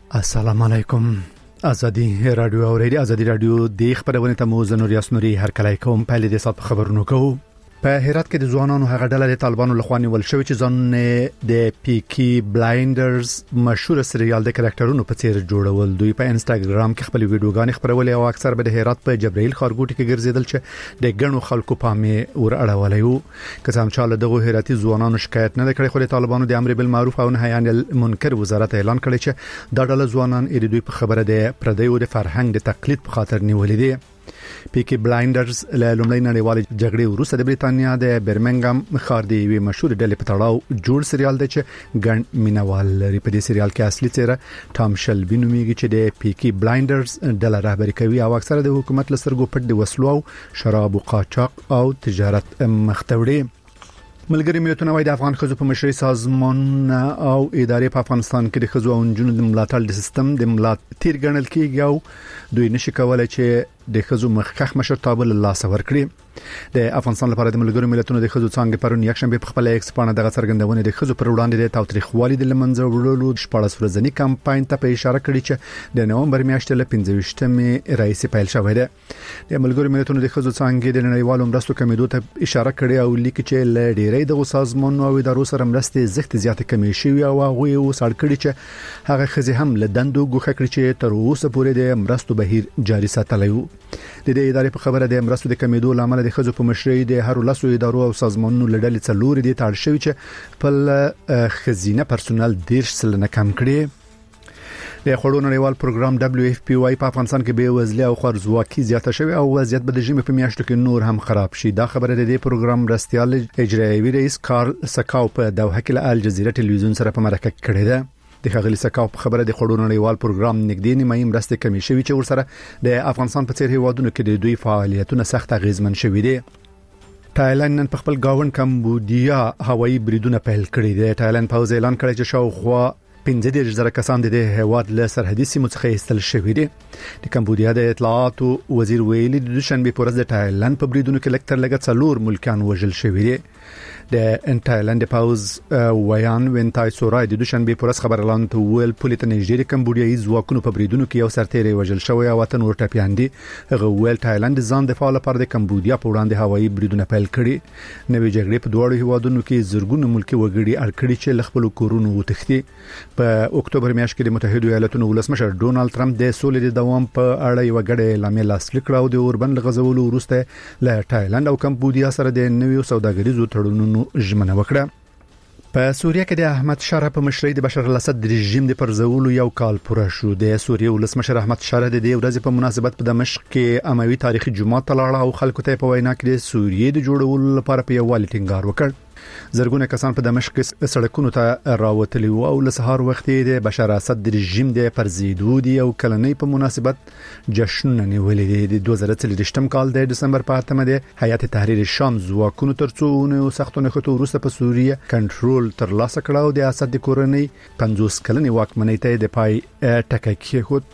السلام علیکم. ازادي رادیو اورېدي ازادي رادیو د خبرونه ته مو زنور یاسنوري هر کله کوم په لید صاحب خبرونه کوو. په هرات کې د ځوانانو هغه ډله د طالبانو لخوا نیول شوې چې ځان د پیکی بلایندرز مشهور سریال د کریکټرونو په څیر جوړول. دوی په انستګرام کې خپل ویډیوګانې خپرولې او اکثر به د هرات په جبرائیل خارګوټي کې ګرځیدل چې د ګڼو خلکو پامه ور اړولې. کسان چې له دغه هراتي ځوانانو شکایت نه کړي، خو د طالبانو د امر بالمعروف او نهي عن المنکر وزارت اعلان کړی چې دا ډله ځوانان د دوی په خبره د پردیو د فرهنګ د تقلید په خاطر نیولې دي. پیکی بلایندرز له لومړی نړیوال جګړې وروسته د بریتانیا د برمنګم ښار د یوې مشهور ډلې په تړاو جوړ سریال دی چې ګڼ مینوال لري. په دې سریال کې اصلي څیره ټام شلبي نومیږي چې د پیکی بلایندرز ډله رهبري کوي او اکثره د حکومت له سترګو پټ د وسلو او شراب او قاچاق او تجارت مختوړي. ملګری ملتونه وايي د افغان خزو په مشرۍ سازمان او ادارې په افغانستان کې د خزو او نجونو د ملاتړ د سیستم د ملاتړ تیر ګڼل کیږي او دوی نشي کولای چې د خزو مخکخ مشرتابه له لاس ورکړي. د افغانستان لپاره د ملګری ملتونو د خزو څنګه پرون یکشنبه په خپل ایکس باندې دغه څرګندونه د خزو پر وړاندې د تاوتریخوالي د لمنځه وړلو 14 ورځنی کمپاین ته په اشاره کړې چې د نومبر میاشتې له 15مې رئیس پیل شوی دی. د ملګری ملتونو د خزو څنګه د نړیوالو مرستو کمیدو ته اشاره کړې او لیک چې ل ډیرې د سازمانونو او ادارو سره مرستې زښت زیاته کمی شوی او هغه یو سړ کړی چې هغه خزي هم له دندو ګوخه کړی چې تر اوسه پورې د مرستو بهیر جاري ساتلی وو. د دې ادارې په خبره د مرستو د کمیدو لامل د خزو په مشرۍ د هر لاسو ادارو او سازمانونو لړل څلور دي تاړ شوی چې په خزینه پرسونل 10% کم کړي. د خړو نړیوال پروګرام WFP په افغانستان کې به وزلي او خرزواکي زیاته شوی او وضعیت به د ژمي په میاشتو کې نور هم خراب شي. دا خبره د دې پروګرام رستيال اجرایي رئیس کارل سکاو په دوحه کې له الجزیره ټلویزیون سره په مرکه کې کړې ده. د خغلی سکاو په خبره د خړو نړیوال پروګرام نګدې نیمه مرسته کمی شوی چې ورسره د افغانستان په څیر هیوادونو کې د دوی فعالیتونه سخت اغیزمن شوي دي. تایلند نن په خپل گاون کمبودیا هوایي بریدونه پیل کړي دي. تایلند پوز اعلان کړی چې شاوخوا 15,000 کسان د هیواد له سرحدي سیمو څخه ایستل شوي دي. د کمبودیا د اطلاعات وزیر ویلي د دوشنبه په ورځ د تایلند په بریدونو کې لکتر لګت 4 ملکان وژل شوي دي. د تایلند پاوز ویان وینتای سورای د دوشنبه په ورځ خبر اعلان ته ویل پولیس نږدې کمبودیایي ځواکونو په بریدونو کې یو سرتیری وژل شوی او وطن ورته پیاندي. هغه ویل تایلند ځان دفاع لپاره د کمبودیا په وړاندې هوایي بریدونه پیل کړي. نوې جګړې په دوه هیوادونو کې زرګونه ملکی وګړي اړکړي چې لخپل کورونو وتښتي. په اکتوبر میاشت کې د متحده ایالاتونو ولسمشر ډونالد ټرمپ د سولې د دوام په اړه یو غړی اعلان لاسلیک کړ او د اوربن غزولو وروسته له تایلند او کمبودیا سره د نویو سوداګریزو تړونونو ژمنه وکړه. په سوریه کې د احمد شاه په مشرۍ د بشار الاسد رژیم د پرځولو یو کال پوره شو. د سوریه ولسمشر احمد شاه د دې ورځې په مناسبت په دمشق کې اموي تاریخي جمعه تلاړه او خلکو ته په وینا کې د سوریه د جوړولو لپاره په یووالي ټینګار وکړ. زرګونه کسان په دمشق کې سړکونو ته راوتلي او له سهار وخت د بشار الاسد رژیم د پرزیدو دی او کلنۍ په مناسبت جشن نیولې دي. د 2023 کال د دسمبر په 8مه د هیئت تحریر شام ځواکونو ترڅو سختونه خطو وروسته په سوریه کنټرول ترلاسه کړ او د اسد کورنۍ 50 کلنې واکمنۍ ته د پای ټکی کېښود.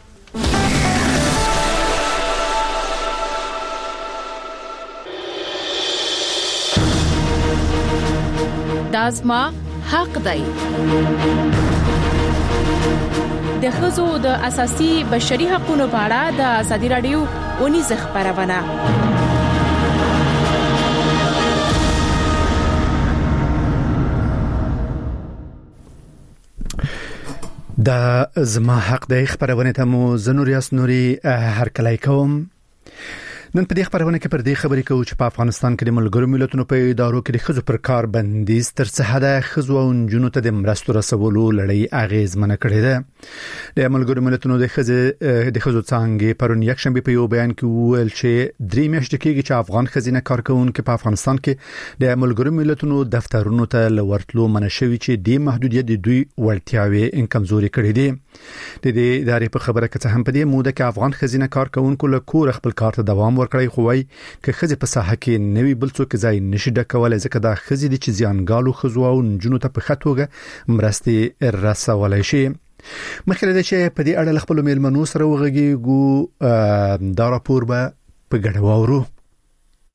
دازما حق دی. د ښځو د اساسي بشري حقوقو په اړه د ازادي رادیو ونیز خبرونه. د زما حق دی خبرونه ته مو زنور یاسنوري هر کله کوم. نن په دې خبرونه کې پر دې خبرې کوو چې په افغانستان کې د ملګرو ملتونو په ادارو کې د خزو پر کار بندیز تر څه حده خزو او نجونو ته د مرستو رسولو لړۍ اغیزمنه کړې ده. د ملګرو ملتونو د خزو څنګه پرون یکشنبه په یو بیان کې ویل چې درې میاشتې کېږي چې افغان خزینه کارکونکو په افغانستان کې د ملګرو ملتونو دفترونو ته لورتلو منشوي چې د محدودیت د دوی ورتیاوي کمزوري کړې دي. د دې ادارې په خبره کې هم په دې موده کې افغان خزینه کارکونکو له کور خپل کار ته دوام ورکړی خو وايي چې خزي په ساحه کې نوي بل څوک ځای نشي ډکولای ځکه دا خزي د چې زیانګالو خزو او نجونو ته په خطوګه مرستي رسولای شي. مخکې د چې په دې اړه خپل میلمنو سره وغږیږو دا راپور به په ګډه واورو.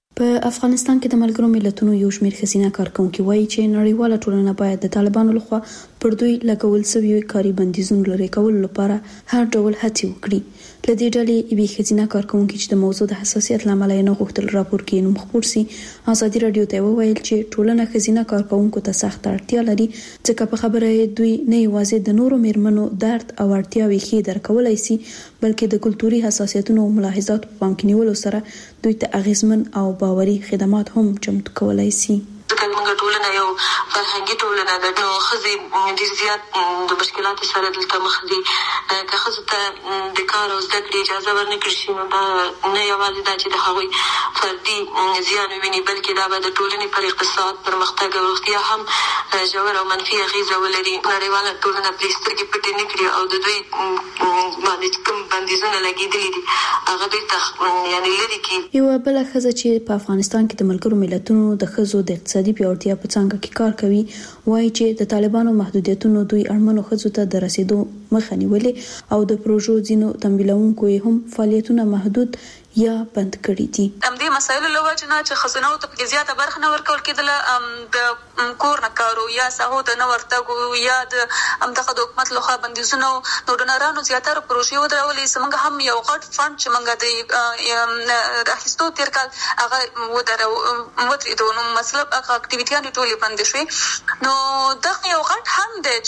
په افغانستان کې د ملګرو ملتونو یو شمېر ښځینه کارکونکي وایي چې نړیواله ټولنه باید د طالبانو لخوا پر دوی لګول شوی کاري بندیزونو لرې کولو لپاره هر ډول هڅې وکړي. لدې ډلې یوې ښځینه کارکونکي چې د موضوع د حساسیت لامل یې نه غوښتل راپور کې نوم خپور سي، ازادي رادیو ته وویل چې ټولنه ښځینه کارکونکو ته سخت اړتیا لري، ځکه په خبره دوی نه یوازې د نورو میرمنو درد او اړتیاوې ښې درک کولای شي، بلکې د کلتوري حساسیتونو او ملاحظاتو په پام کې نیولو سره دوی ته اغیزمن او باوري خدمات هم چمتو کولای شي. موږ ټولنه یو فرهنګي ټولنه ده، نو ښځې ډېر زیات د مشکلاتو سره دلته مخ دي. که ښځو ته د کار او زده کړې اجازه ورنکړل شي، نو دا نه یوازې دا چې د هغوی فردي زیان وویني، بلکې دا به د ټولنې پر اقتصاد، پرمختګ او روغتیا هم ژور او منفي اغېزه ولري. نړیواله ټولنه پرې سترګې پټې نه کړي او د دوی باندې کوم بندیزونه لګېدلي دي هغه دوی ته یعنې لرې کړي. یوه بله ښځه چې په افغانستان کې د ملګرو ملتونو د ښځو د اقتصادي پیاوړتیا په څانګه کې کار کوي وایي چې د طالبانو محدودیتونو دوی اړمنو ښځو ته د رسیدو مخه نیولې او د پروژو ځینو تمویلونکو هم فعالیتونه محدود یا بند کړي دي. همدې مسایلو له وجې نه چې ښځینو ته پکې زیاته برخه نه ورکول کېدله، د کور نه کارو یا سهو ته نه ورتګو یا د همدغه د حکومت لخوا بندیزونو نو ډونرانو زیاتره پروژې ودرولې. زموږ هم یو غټ فنډ چې موږ د اخیستو تېر کال هغه ودرېدو، نو مطلب هغه اکټیویټیانې ټولې بندې شوې. نو دغه یو غټ هم دی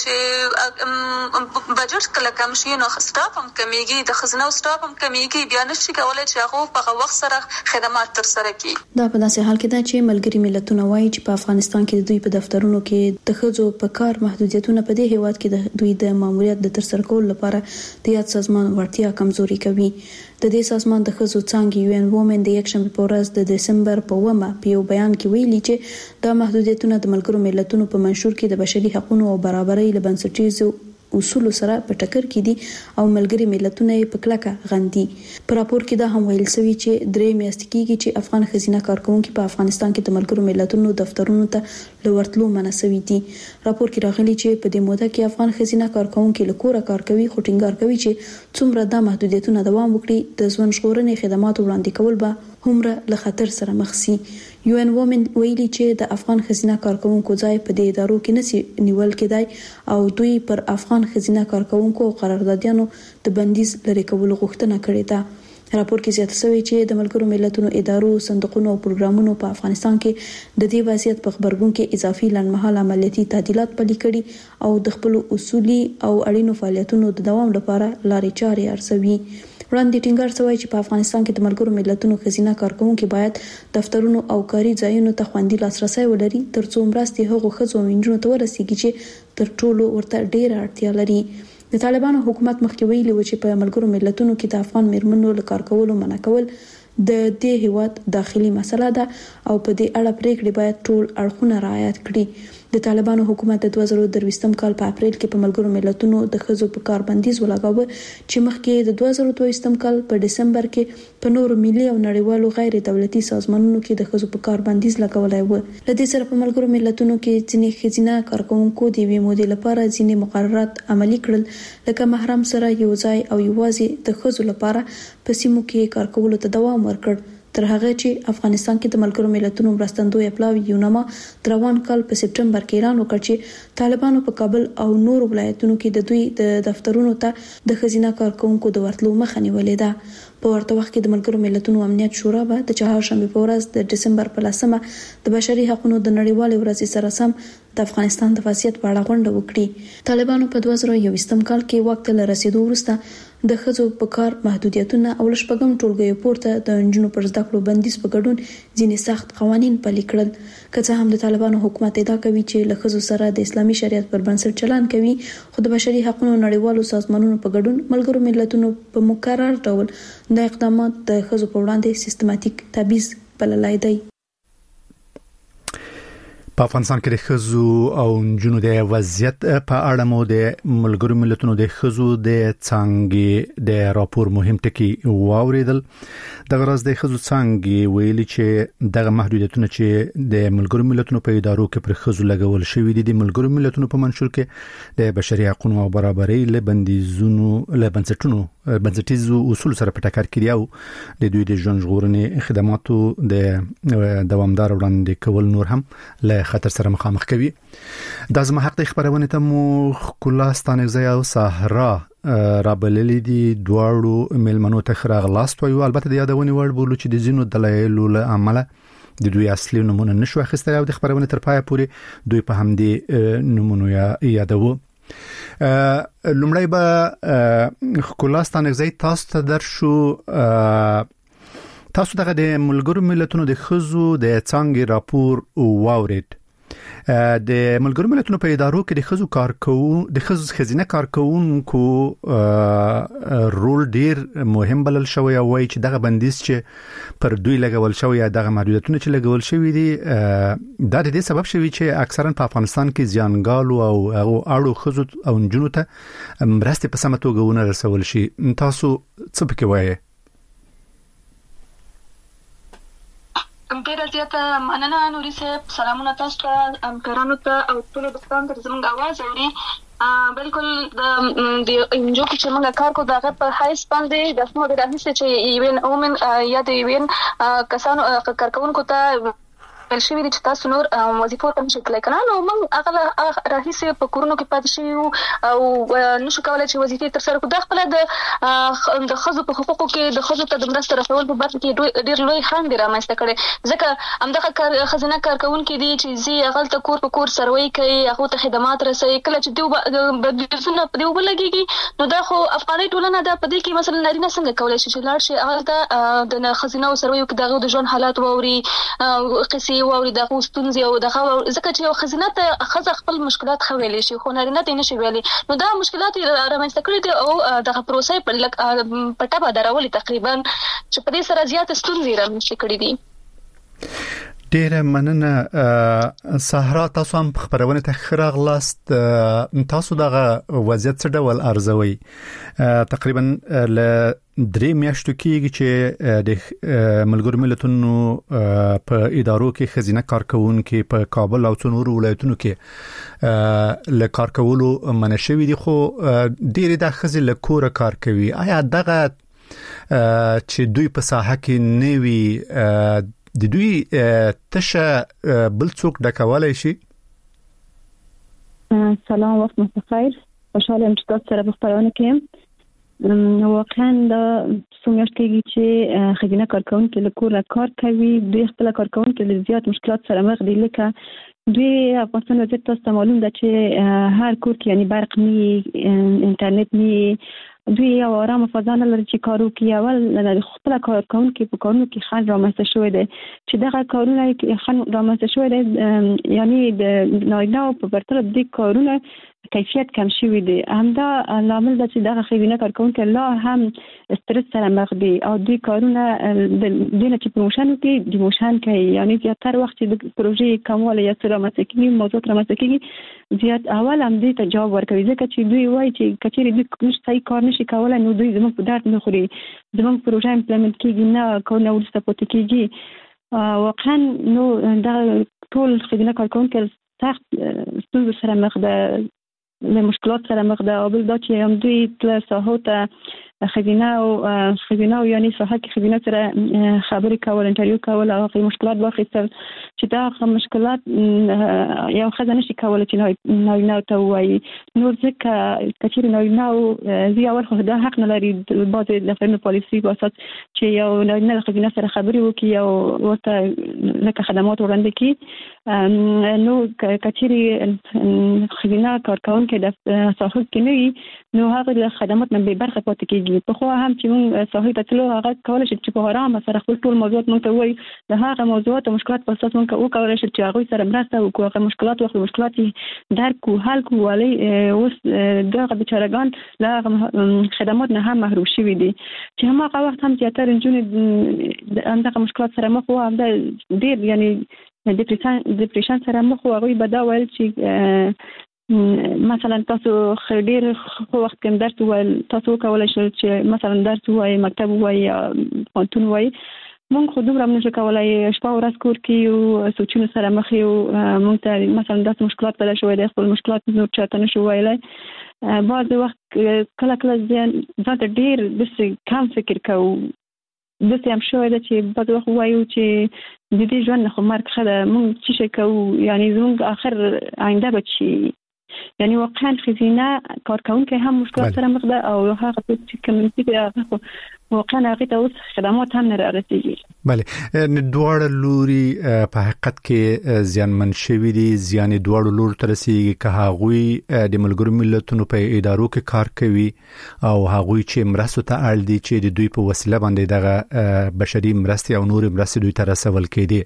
چې بجټ کله کم شي نو سټاف هم کمیږي، د ښځینو سټاف هم کمیږي، بیا نشي کولی چې په وخت سره خدمات تر سره کړي. دا په داسې حال کې ده چې ملګري ملتونه وایي چې په افغانستان کې دوی په دفترونو کې د ښځو په کار محدودیتونه په دې هیواد کې د دوی د ماموریت د ترسره کولو لپاره د یاد سازمان وړتیا کمزوري کوي. د دې سازمان د ښځو څانګې UN Women د یکشنبه په ورځ د دسمبر په 1 په یو بیان کې ویلي چې دا محدودیتونه د ملګرو ملتونو په منشور کې د بشري حقوقو او برابرۍ لبنسټیزو اصول سره په ټکر کې دي او ملګري ملتونه یې په کلکه غندي. په راپور کې دا هم ویل شوی چې 3 میاشتې کېږي چې افغان ښځینه کارکونکي په افغانستان کې د ملګرو ملتونو دفترونو ته لورتلو منع شوي دي. راپور کې راغلي چې په دې موده کې افغان ښځینه کارکونکي له کوره کار کوي، خو ټینګار کوي چې څومره دا محدودیتونه دوام وکړي د ژوند ژغورنې خدماتو وړاندې کول به همره له خطر سره مخ شي. UN Women ویلي چې د افغان ښځینه کارکونکو ځای په دې ادارو کې نشي نیول کېدای او دوی پر افغان ښځینه کارکونکو او قراردادیانو د بندیز لرې کولو غوښتنه کړې ده. راپور کې زیاته شوی چې د ملګرو ملتونو ادارو، صندوقونو او پروګرامونو په افغانستان کې د دې وضعیت په خبرګون کې اضافي لنډمهاله عملیاتي تعدیلات پلي کړي او د خپل اصولي او اړینو فعالیتونو د دوام لپاره لارې چارې ارزوي. وړاندې ټینګار شوی چې په افغانستان کې د ملګرو ملتونو ښځینه کارکونکي باید دفترونو او کاري ځایونو ته خوندي لاسرسي ولري ترڅو مرستې هغو ښځو او نجونو ته ورسیږي چې تر ټولو ورته ډېره اړتیا لري. د طالبانو حکومت مخکې ویلي و چې په ملګرو ملتونو کې د افغان میرمنو له کار کولو منع کول د دې هیواد داخلي مسله ده او په دې اړه پریکړې باید ټول اړخونه رعایت کړي. د طالبانو حکومت د 2023 کال په اپریل کې په ملګرو ملتونو د ښځو په کار بندیز ولګاوه چې مخکې د 2023 کال په دسمبر کې په نورو ملي او نړیوالو غیر دولتي سازمانونو کې د ښځو په کار بندیز لګولای و. لدې سره په ملګرو ملتونو کې ځینې ښځینه کارکونکو د وی مودې لپاره ځینې مقررات عملي کړل، لکه محرم سره یو ځای او یوازې د ښځو لپاره په سیمو کې کار کولو ته دوام ورکړ، تر هغه چې افغانستان کې د ملګرو ملتونو مرستندوی پلاوی یوناما روان کال په سپټمبر کې اعلان وکړ چې طالبانو په کابل او نورو ولایتونو کې د دوی د دفترونو ته د ښځینه کارکونکو د ورتلو مخه نیولې ده. په ورته وخت کې د ملګرو ملتونو امنیت شورا به د چهارشنبه په ورځ د دسمبر په 10 د بشري حقوقو د نړیوالې ورځې سره سم د افغانستان د وضعیت په اړه غونډه وکړي. طالبانو په 2021 کال کې وخت له رسیدو وروسته د ښځو په کار محدودیتونه او لشپږم ټولګیو پورته د نجونو پر زده کړو بندیز په ګډون ځینې سخت قوانین پلي کړل. که څه هم د طالبانو حکومت ادعا کوي چې له ښځو سره د اسلامي شریعت پر بنسټ چلن کوي، خو د بشري حقوقو نړیوالو سازمانونو په ګډون ملګرو ملتونو په مکرر ډول د اقدامات د ښځو په وړاندې سیستماتیک تبعیض بللای دی. په افغانستان کې د ښځو او نجونو د وضعیت په اړه مو د ملګرو ملتونو د ښځو د څانګې د راپور مهم ټکی واوریدل. د غرض د ښځو څانګې ویلي چې دغه محدودیتونه چې د ملګرو ملتونو په ادارو کې پر ښځو لګول شوی دي د ملګرو ملتونو په منشور کې د بشري حقوقو او برابرۍ له بندیزونو له بنسټونو بنسټیزو اصول سره په ټکر کې دی او د دوی د ژوند ژغورنې خدماتو د دوامدار وړاندې کول نور هم له خطر سره مخامخ کوي. د ازمه حق د خبرونه ته مو خلاصتانه او صحرا رابللی دي دواړو ملمنو ته خراغلاست وي. البته د یادونې وړ بولو چې د زینو دلایلو له عمله د دوی اصلي نمونه نشو اخیستل او د خبرونه تر پایه پورې دوی په همدې نمونه یادوو. لومړی به خلاصتانه زی تاسو ته درشو. تاسو دغه د ملګرو ملتونو د خزو د څنګه راپور واورید. د ملګرو ملتونو په ادارو کې د خزو کارکون د خزینه کارکونکو رول ډیر مهم بلل شوی او وایي چې دغه بندیز چې پر دوی لګول شوی یا دغه محدودیتونه چې لګول شوی دي دا د دې سبب شوی چې اکثرا په افغانستان کې زیانګالو او اړو خزو او نجونو ته مرستې په سمه توګه ونه رسول شي. تاسو څه پکې وایي؟ ډیره زیاته مننه نوري صاحب. سلامونه تاسو ته، همکارانو ته او ټولو دوستانو ته زموږ اواز اوري. بالکل د انجو چې موږ کار کوو دغه په هایس باندې د اسمو د راهیسه چې ایون اومن یا د ایون کسانو کارکونکو ته بل شي چې تاسو نور وظیفو ته شکل کړئ. نو موږ هغه راهیسه په کورونو کې پاتې شو او نشو کولای چې وظیفې تر سره کړو. د خپل د خزو په حقوقو کې د خزو ته د مرسته رسول په برخه کې ډېر لوی خنډ رامنځته کړي، ځکه همدغه خزینه کارکونکي دي چې زی هغه ته کور په کور سروي کوي، هغه ته خدمات رسوي. کله چې دوی بدلونه په دیو بلګيږي نو دا خو افغاني ټولنه ده، په دې کې مثلا نارینه څنګه کولای شي چې لاړ شي هغه ته د خزینه او سروي کې دغه د ژوند حالات ووري قصې ووري دغه ستونزې او دغه ځکه چې خزینه ته خزه خپل مشکلات خویلې شي خو نارینه ته نشي ویلي. نو دا مشکلات رامنځته کړي دي او دغه پروسې په ټاپه درولې تقریبا چې په دې سره زیات ستونزې رامنځته کړي دي. ډیره مننه صحرا. تاسو هم خبرونه ته خراغلاست. تاسو دغه وضعیت څه ډول ارزوي؟ تقریبا ل 3 میاشتو کېږي چې د ملګرو ملتونو په ادارو کې خزینه کارکونکو په کابل او څنور ولایتونو کې ل کارکولو منشوي دي، خو ډیره د خزې له کور کار کوي. آیا دغه چې دوی په ساحه کې نوي د دوی تشه بل څوک ډکولای شي؟ سلام، وخت مو بخیر. خوشاله یم چې تاسو سره په خبرونه کې یم. واقعا دا څومره کېږي چې خزینه کارکونکو له کوره کار کوي، دوی خپل کارکونکو له زیات مشکلات سره مخ دي. لکه دوی افغانستان وضعیت تاسو ته معلوم ده چې هر کور کې یعنی برق نی، انټرنیټ نی، دوی یو آرام فضا نه لري چې کارو کوي. اول خپل کارکونکو په کارونو کې خنډ رامنځته شوی دی چې دغه کارونه خنډ رامنځته شوی دی، یعنی د نارینه په پرتله د کارونو کیفیت کم شوی دی. همدا لامل ده چې دغه خزینه کارکونکو لا هم استرس سره مخ دي او دوی کارونه د دینه چې پروموشن کې دیموشن کوي، یعنی زیاتره وخت د پروژې کمواله یا سره مسکینی موضوع تر مسکینی زیات اول هم دې ته جواب ورکوي، ځکه چې دوی وایي چې کچېرې دوی صحیح کار نشي کولای نو دوی زموږ په درد نه خوري، زموږ پروژه امپلیمنت کېږي نه کارونه ورسته پاتې کېږي. واقعا نو دا ټول خزینه کارکونکو سخت ستونزو سره مخ ده، له مشکلات سره مخ ده. او بل دا چې هم دوی تل ساحو ته خزینه او یعنی ساحه کې خزینه سره خبرې کول، انټرویو کول او هغه مشکلات واخیستل چې دا مشکلات یو خزه نشي کولای چې نارینه ته وایي. نور ځکه کچېرې نارینه زی اول خو دا حق نه لري د بعضې دفترونو پالیسي په اساس چې یو نارینه د خزینه سره خبرې وکړي او ورته لکه خدمات وړاندې کړي. نو کچېرې خزینه کارکونکو د ساحو کې نه وي نو هغه د خدمات نه به برخه پاتې کېږي. په خو هم چې موږ ساحې ته تلو هغه کولای شي چې په آرام سره خپل ټول موضوعات موږ ته وایي، د هغه موضوعات او مشکلات په اساس موږ وکولای شو چې هغه سره مرسته وکړو، هغه مشکلات او مشکلات درک کو حل کو. ولې اوس دغه بیچارهګان له خدمات نه هم محروم شوي دي چې هغه وخت هم زیاتره نجونې دغه مشکلات سره مخ وو، هم ډېر یعنی ډیپریشن سره مخ وو. هغوی به دا ویل چې مثلا تاسو ډیر خو وخت کې درس وایي، تاسو کولای شئ چې مثلا درس وایي، مکتب وایي، پوهنتون وایي، مونږ خو دومره نشو کولای شپه ورځ کور کې او سوچونه سره مخ یو مونږ ته مثلا داسې مشکلات پیدا شوي دي خپل مشکلات نور چاته نشو ویلای بعض وخت کله ځان ته ډیر د کم فکر کوو د څه هم شوی ده چې بعض وخت وایو چې د دې ژوند خو مرګ خله مونږ چې شي کوو یعنی زموږ اخر آینده بچي یعنی واقعا خزینه کارکونکي هم مشکلات سره مخ ده او هغه چې کمیونټي کې واقعا هغه ته اوس خدمات هم نه رسیږي. بله دوړ لوري په حقیقت کې زیانمن شوی دي زیان دوړ لور تر رسیږي که هغه د ملګرو ملتونو په ادارو کې کار کوي او هغه چې مرستو ته اړ دي چې د دوی په وسیله باندې دغه بشري مرستي او نور مرستي دوی ته رسول کېدي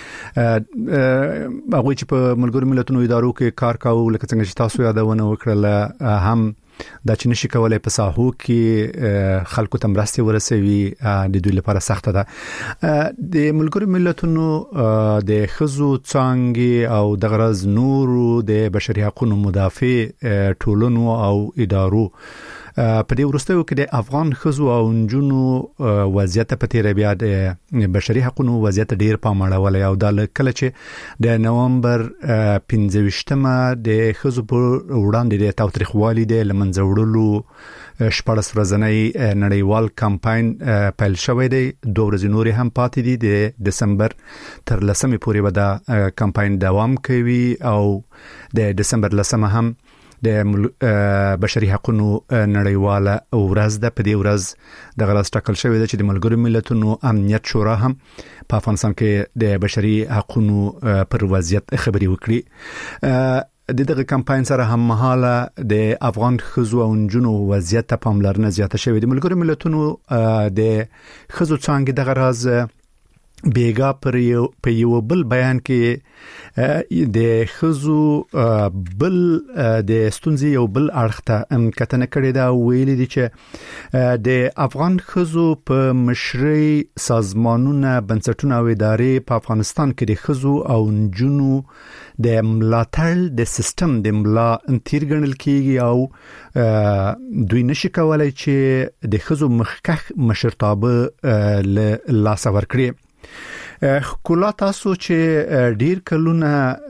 هغه چې په ملګرو ملتونو ادارو کې کار کوي لکه څنګه چې تاسو یادونه وکړه هم دا چې نشي کولای په ساحو کې خلکو ته مرستي ورسوي د دوی لپاره سخته ده. د ملګرو ملتونو د خزو څنګه او د غرض نورو د بشري حقوقو مدافع ټولنو او ادارو په دې ورستیو کې د افغان خزو او نجونو وضعیت په تیر بیا د بشري حقوقو وضعیت ډیر پامړولای او د کله چې د نومبر 15مه د خزو په وړاندې د تاوتریخوالي د لمنځوړلو شپږ ورځنی نړیوال کمپاین پیل شوی دی 2 ورځې نور هم پاتې دي د دسمبر تر 10مې پورې به دا کمپاین دوام کوي او د دسمبر 10مه هم د بشري حقوقو نړیواله ورځ ده. په دې ورځ د غلاس ټاکل شوی دی چې د ملګرو ملتونو امنیت شورا هم په افغانستان کې د بشري حقوقو پر وضعیت خبري وکړي. دغه کمپاین سره هم مهاله د افغان خزو او نجونو وضعیت ته پاملرنه زیاته شوې د ملګرو ملتونو د خزو څنګه دغه راز بیگا په یو بل بیان کې د خزو بل د ستونزې یو بل اړخته کتنه کړې دا ویلي دي چې د افغان خزو په مشرۍ سازمانونه بنسټونه او ادارې په افغانستان کې د خزو او نجونو د ملاتړ د سیستم د ملا انتیر ګڼل کیږي او دوی نشي کولای چې د خزو مخکخ مشرتابه لاس ورکړي. خلا تاسو چې ډیر کلونه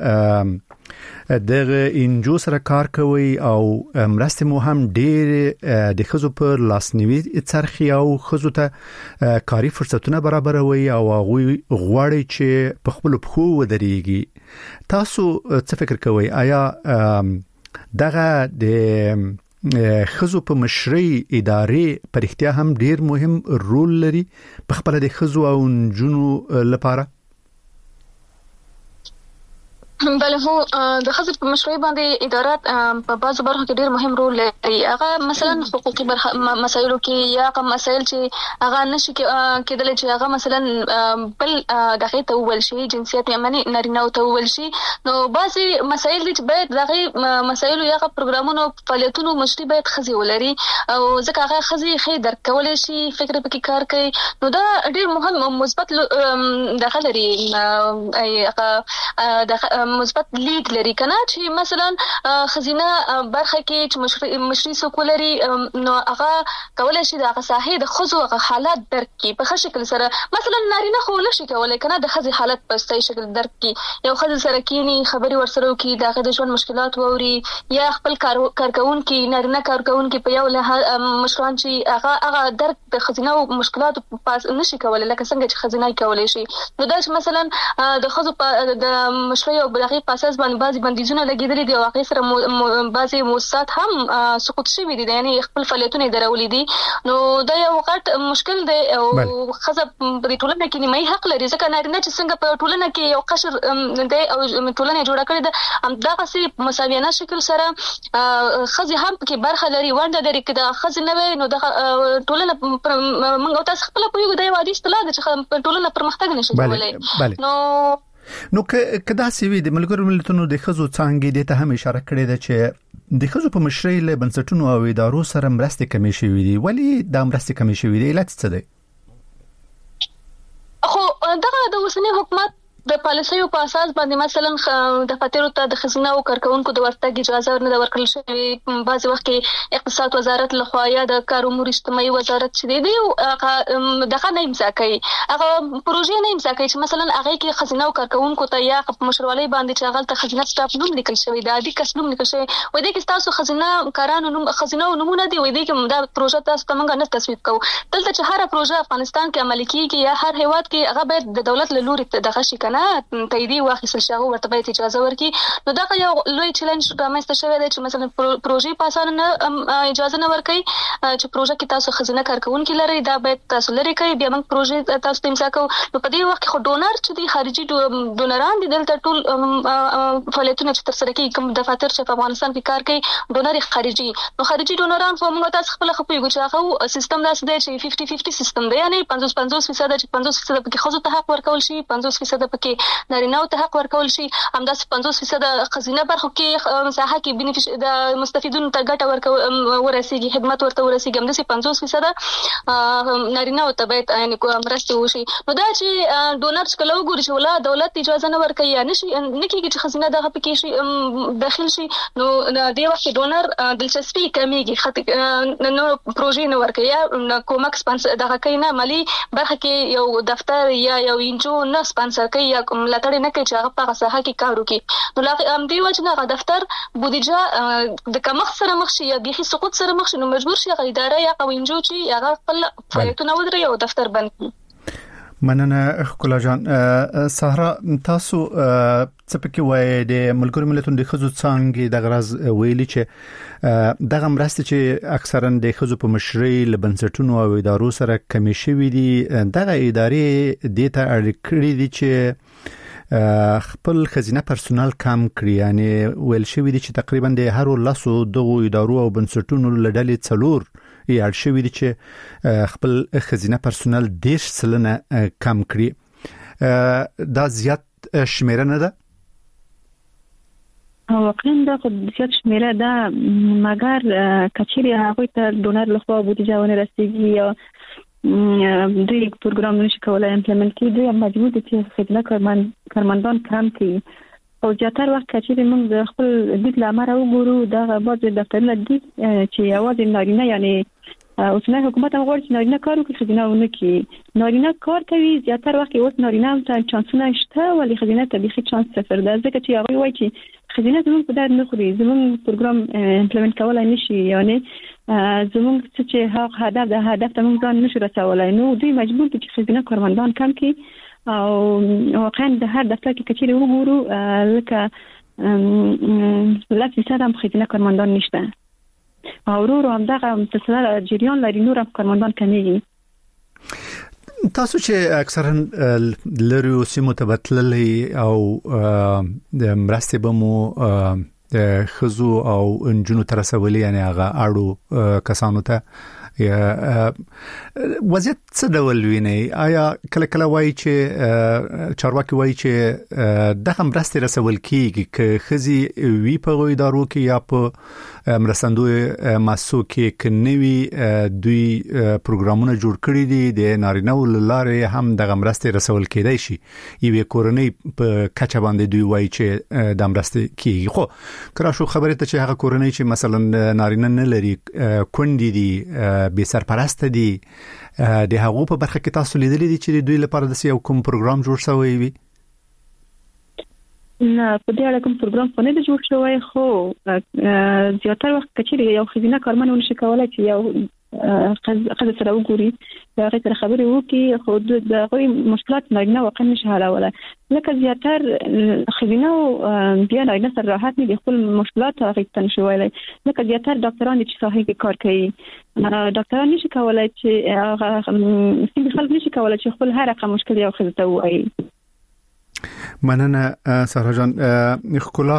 دغه انجو سره کار کوي او مرسته مو هم ډیر د خزو پر لاسنیوي څرخي او خزو ته کاری فرصتونه برابروي او هغه غواړي چې په خپل پخو ودرېږي. تاسو څه فکر کوئ آیا دغه د خزو په مشرۍ ادارې پر اختیار هم ډیر مهم رول لري په خپل د خزو او نجونو لپاره؟ بله هو د خزو په مشروع باندې ادارات په بعضو برخو کې ډیر مهم رول لري. هغه مثلا حقوقي مسایلو کې یا کوم مسایل چې هغه نشي کېدل چې هغه مثلا بل دغه ته وول شي جنسیت یمني نارینه او ته وول شي نو بعضي مسایل چې باید دغه مسایلو یا پروګرامونو فعالیتونو مشري باید خزي ولري او ځکه هغه خزي خې درک کولای شي فکر پکې کار کوي نو دا ډیر مهم مثبت دغه لري هغه مثبت لید لري کنه چې مثلا خزینه برخه کې چې مشري سکولري نو هغه کولای شي د هغه ساحې د خزو هغه حالت درک کی په ښه شکل سره مثلا نارینه خو نشي کولای کنه د خزي حالت په صحیح شکل درک کی یو خزي سره کینی خبري ورسره کی دغه د ژوند مشکلات ووري یا خپل کارکون کی نارینه کارکون کی په یو له مشران چې هغه درک د خزینه او مشکلات پاس نشي کولای لکه څنګه چې خزینه کولای شي نو دا مثلا د خزو د مشري او دغه په اساس باندې بعضي بندیزونه لګیدلي دي او هغه سره بعضي موسسات هم سقوط شوي دي یعنی خپل فعالیتونه درولې دي نو دا یو غټ مشکل دی او خزه په ټولنه کې نیمه حق لري ځکه نارینه چې څنګه په ټولنه کې یو قشر دی او ټولنه جوړه کړې ده هم دا غسي مساویانه شکل سره خزه هم کې برخه لري ونده لري کده خزه نه وي نو د ټولنه موږ تاسو خپل په یو دی وادي استلا د ټولنه پرمختګ نشي کولای نو کدا سوي د ملګرو ملتونو د خزو څنګه د ته هم اشاره کړې ده چې د خزو په مشرۍ له بنسټونو او ادارو سره مرسته کمی شوې دي ولی دا مرسته کمی شوې دي علت څه دی؟ خو دغه د اوسنی حکومت د پالیسیو په اساس باندې مثلا د فاتیرو ته د خزینه او کارکونکو د ورتګ اجازه نه ورکړل شوې. بعض وخت کې اقتصاد وزارت له خوا یا د کار امور اجتماعي وزارت چې دی دغه نه امضا کوي، هغه پروژې نه امضا کوي چې مثلا هغه کې خزینه او کارکونکو ته یا په مشرولۍ باندې چې هغه ته خزینه سټاف نوم لیکل شوی دی، عادي کس نوم لیکل شوی وای دی کې تاسو خزینه کارانو نوم خزینه نومونه دی، وای دی کې دا پروژه تاسو ته موږ نه تصویب کوو. دلته چې هر پروژه افغانستان کې عملي کیږي یا هر هیواد کې هغه باید د دولت له لوري دغه شي کنه تایید واخیستل شي، هغه ورته باید اجازه ورکړي. نو دا یو لوی چیلنج رامنځته شوی دی چې مثلا پروژې په اسانه نه اجازه نه ورکړي چې پروژه کې تاسو خزینه کارکونکو لري، دا باید تاسو لري کوي، بیا موږ پروژې تاسو ته امضا کوو. نو په دې وخت کې خو ډونر چې دی خارجي ډونران دي، دلته ټول فعالیتونه چې تر سره کوي کوم دفاتر چې په افغانستان کې کار کوي ډونر خارجي. نو خارجي ډونران خو موږ تاسو خپل خپويږو چې هغه سیستم داسې دی چې 50-50 سیستم دی، یعنی 50% چې 50% پکې خزو ته حق ورکول شي، 50% پکې نارینه ته حق ورکول شي، همداسې 50% خزینه برخو کې مساحه کې بینیفیش د مستفیدونو ته ګټه ورسیږي، خدمت ورته ورسیږي، همداسې 50% نارینه ته باید یعنی مرسته وشي. نو دا چې ډونر چې کله وګوري چې ولا دولت اجازه نه ورکوي یا نشي نه کېږي چې خزینه دغه پکې شي داخل شي، نو د وخت ډونر دلچسپي کمیږي، نو پروژې نه ورکوي یا کومک سپانسر دغه کوي نه مالي برخه کې یو دفتر یا یو انجو نه سپانسر کوي یا ملاتړ نه کوي چې هغه په ساحه کې کار وکړي. نو همدې وجه نه دفتر بودیجه د کمښت سره مخ شي یا بيخي سقوط سره مخ شي، نو مجبور شي هغه اداره یا انجو چې هغه خپل فعالیتونه ودري او دفتر بند کړي. مننه خلا جان. سهرا تاسو څپکې وای د ملګرو ملتونو د خزو څنګه د غرض ویلي چې دغه مرسته چې اکثرا د خزو په مشرۍ لبنسټونو او ادارو سره کمی شوې دي، دغه ادارې د ته اړیکې دي چې خپل خزینه پرسونل کم کړی، یعنی ویل شوې دي چې تقریبا د هر لاسو دغه ادارو او بنسټونو لړلې څلور یې اړ شوې دي چې خپل خزینه پرسونل 10% کم کړی. دا زیات شمیره نه ده؟ واقعا دا خو زیات شمیره ده، مګر کچېری هغه ته ډونر لخوا بودیجه ونه رسیږي یا دوی پروګرام نشي کولای امپلیمنت کړي، دوی مجبور دي چې خدمت کارمندان کم کړي. او زیاتره وخت کچېری موږ د خپل دید لامر وګورو دا بعض دفترونه دي چې یوازې نارینه یعنی اوسنی حکومت هم غواړي چې نارینه کار وکړي، خزینه ونه کړي. نارینه کار کوي، زیاتره وخت اوس نارینه هم ته چانسونه شته ولی خزینه ته بيخي چانس صفر ده، ځکه چې هغه وایي چې خزینه زموږ په درد نه خوري، زموږ پروګرام امپلیمنت کولای نشي، یعنی زموږ چې هغه هدف ته موږ ځان نشو رسولای. نو دوی مجبور دي چې خزینه کارمندان کم کړي. او واقعا د هر دفتر کې کچېری وګورو لکه لکه هم خزینه کارمندان نشته، او ورو هم دغه متصل جریان لري، نور هم کارمندان کمیږي. تاسو چې اکثرا لري سیمو تبتللې او د مرستې بمو د خزو او انجونو ترسولي، یعنی هغه اړو کسانو ته یا وضعیت څه ډول ویني؟ آیا کله کله وایي چې چارواکي وایي چې دغه مرستې رسول کیږي که خزي وی په ادارو کې یا په مرستندوی مؤسسو کې کنيوي دوی پروګرامونه جوړ کړی دي د نارینه وللارې هم دغه مرستې رسول کېدای شي، یوه کورنۍ په کچه باندې دوی وایي چې د مرستې کیږي. خو کله شو خبره ته چې هغه کورنۍ چې مثلا نارینه نه لري کونډې دي به سرپرست دي، د هغو په برخه کې تاسو لیدلې دي چې دوی لپاره د یو کوم پروګرام جوړ شوی وي؟ نه، په دې اړه کوم پروګرام خو نه دی جوړ شوی، خو زیاتره وخت کچېری یو خزینه کارمن ونشي کولای چې یو خزه سره وګوري، هغه سره خبرې وکړي، خو د هغوی مشکلات نارینه واقعا نشي حلولای. لکه زیاتره خزینه او بیا نارینه سره راحت نه دي خپل مشکلات هغه ته نشي ویلای. لکه زیاتره ډاکټران چې ساحه کې کار کوي، ډاکټران نشي کولای چې هغه سیمه خلک نشي کولای چې خپل هر رقم مشکل یو خزه ته وایي. مننه سهرا جان. خلا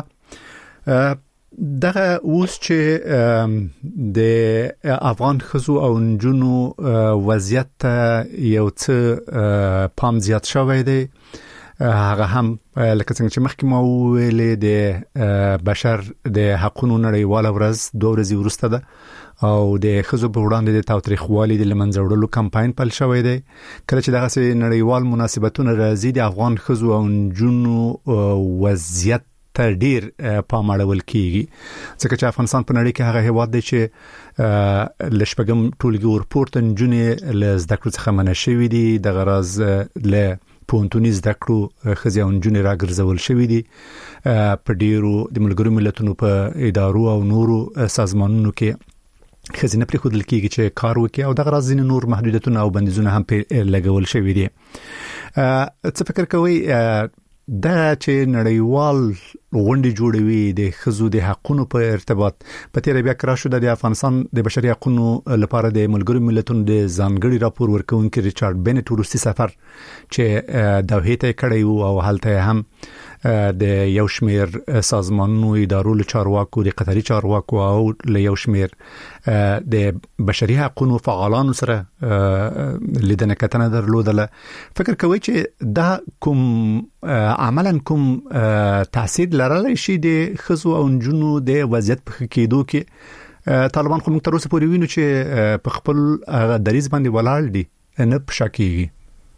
دغه اوس چې د افغان خزو او نجونو وضعیت یو څه پام زیات شوی دی، هغه هم لکه څنګه چې مخکې ما ویلې د بشر د حقوقو نړیواله ورځ 2 ورځې وروسته ده او د خزو په وړاندې د تاوتریخوالي د لمنځه وړلو کمپاین پیل شوی دی. کله چې دغه سي نړیوال مناسبتونه راځي د افغان خزو او نجونو وضعیت ته ډیر پام اړول کیږي ځکه چې افغانستان په نړۍ کې هغه هیواد دی چې لشپګم ټولګي ورپورته نجونې له زده کړو څخه منع شوې دي د غرض له پونتونی زده کړو خزي او نجونې راګرځول شوې دي په ډیرو د ملګرو ملتونو په ادارو او نورو سازمانونو کې خزینه پر خودل کیږي چې کار وکړي او د غرض ځین نور محدودیتونه او بندیزونه هم په لګول شوې دي. څه فکر کوي دا چې نړیوال غونډې جوړوي د خزو د حقوقو په ارتباط په تیر بیا کرا شو د افغانستان د بشري حقوقو لپاره د ملګرو ملتونو د ځانګړي راپور ورکونکي ریچارډ بنټ ورستي سفر چې دوحې ته کړی او هلته هم د یو شمیر سازمانونو ادارو له چارواکو د قطري چارواکو او له یو شمیر د بشري حقوقو فعالانو سره لیدنه کتنه درلودله. فکر کوي چې دا کوم عملاً کوم تاثیر لرلی شي د خزو او نجونو د وضعیت په کېدو کې؟ طالبان خو موږ تر اوسه پورې وینو چې په خپل دریځ باندې ولاړ دي نه پښاکيږي.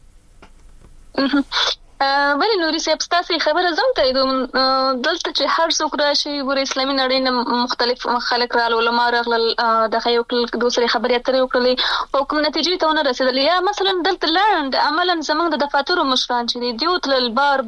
ولی نوري صاحب تاسو خبره زم ته دلته چې هر څوک راشي ګور اسلامي نړۍ نه مختلف خلک را علماء راغلل د خیو دوسری خبرې اترې وکړلې او کوم نتیجې ته نه رسیدل یا مثلا دلته لاند عملا زمونږ د دفاترو مشران چې دی تل بار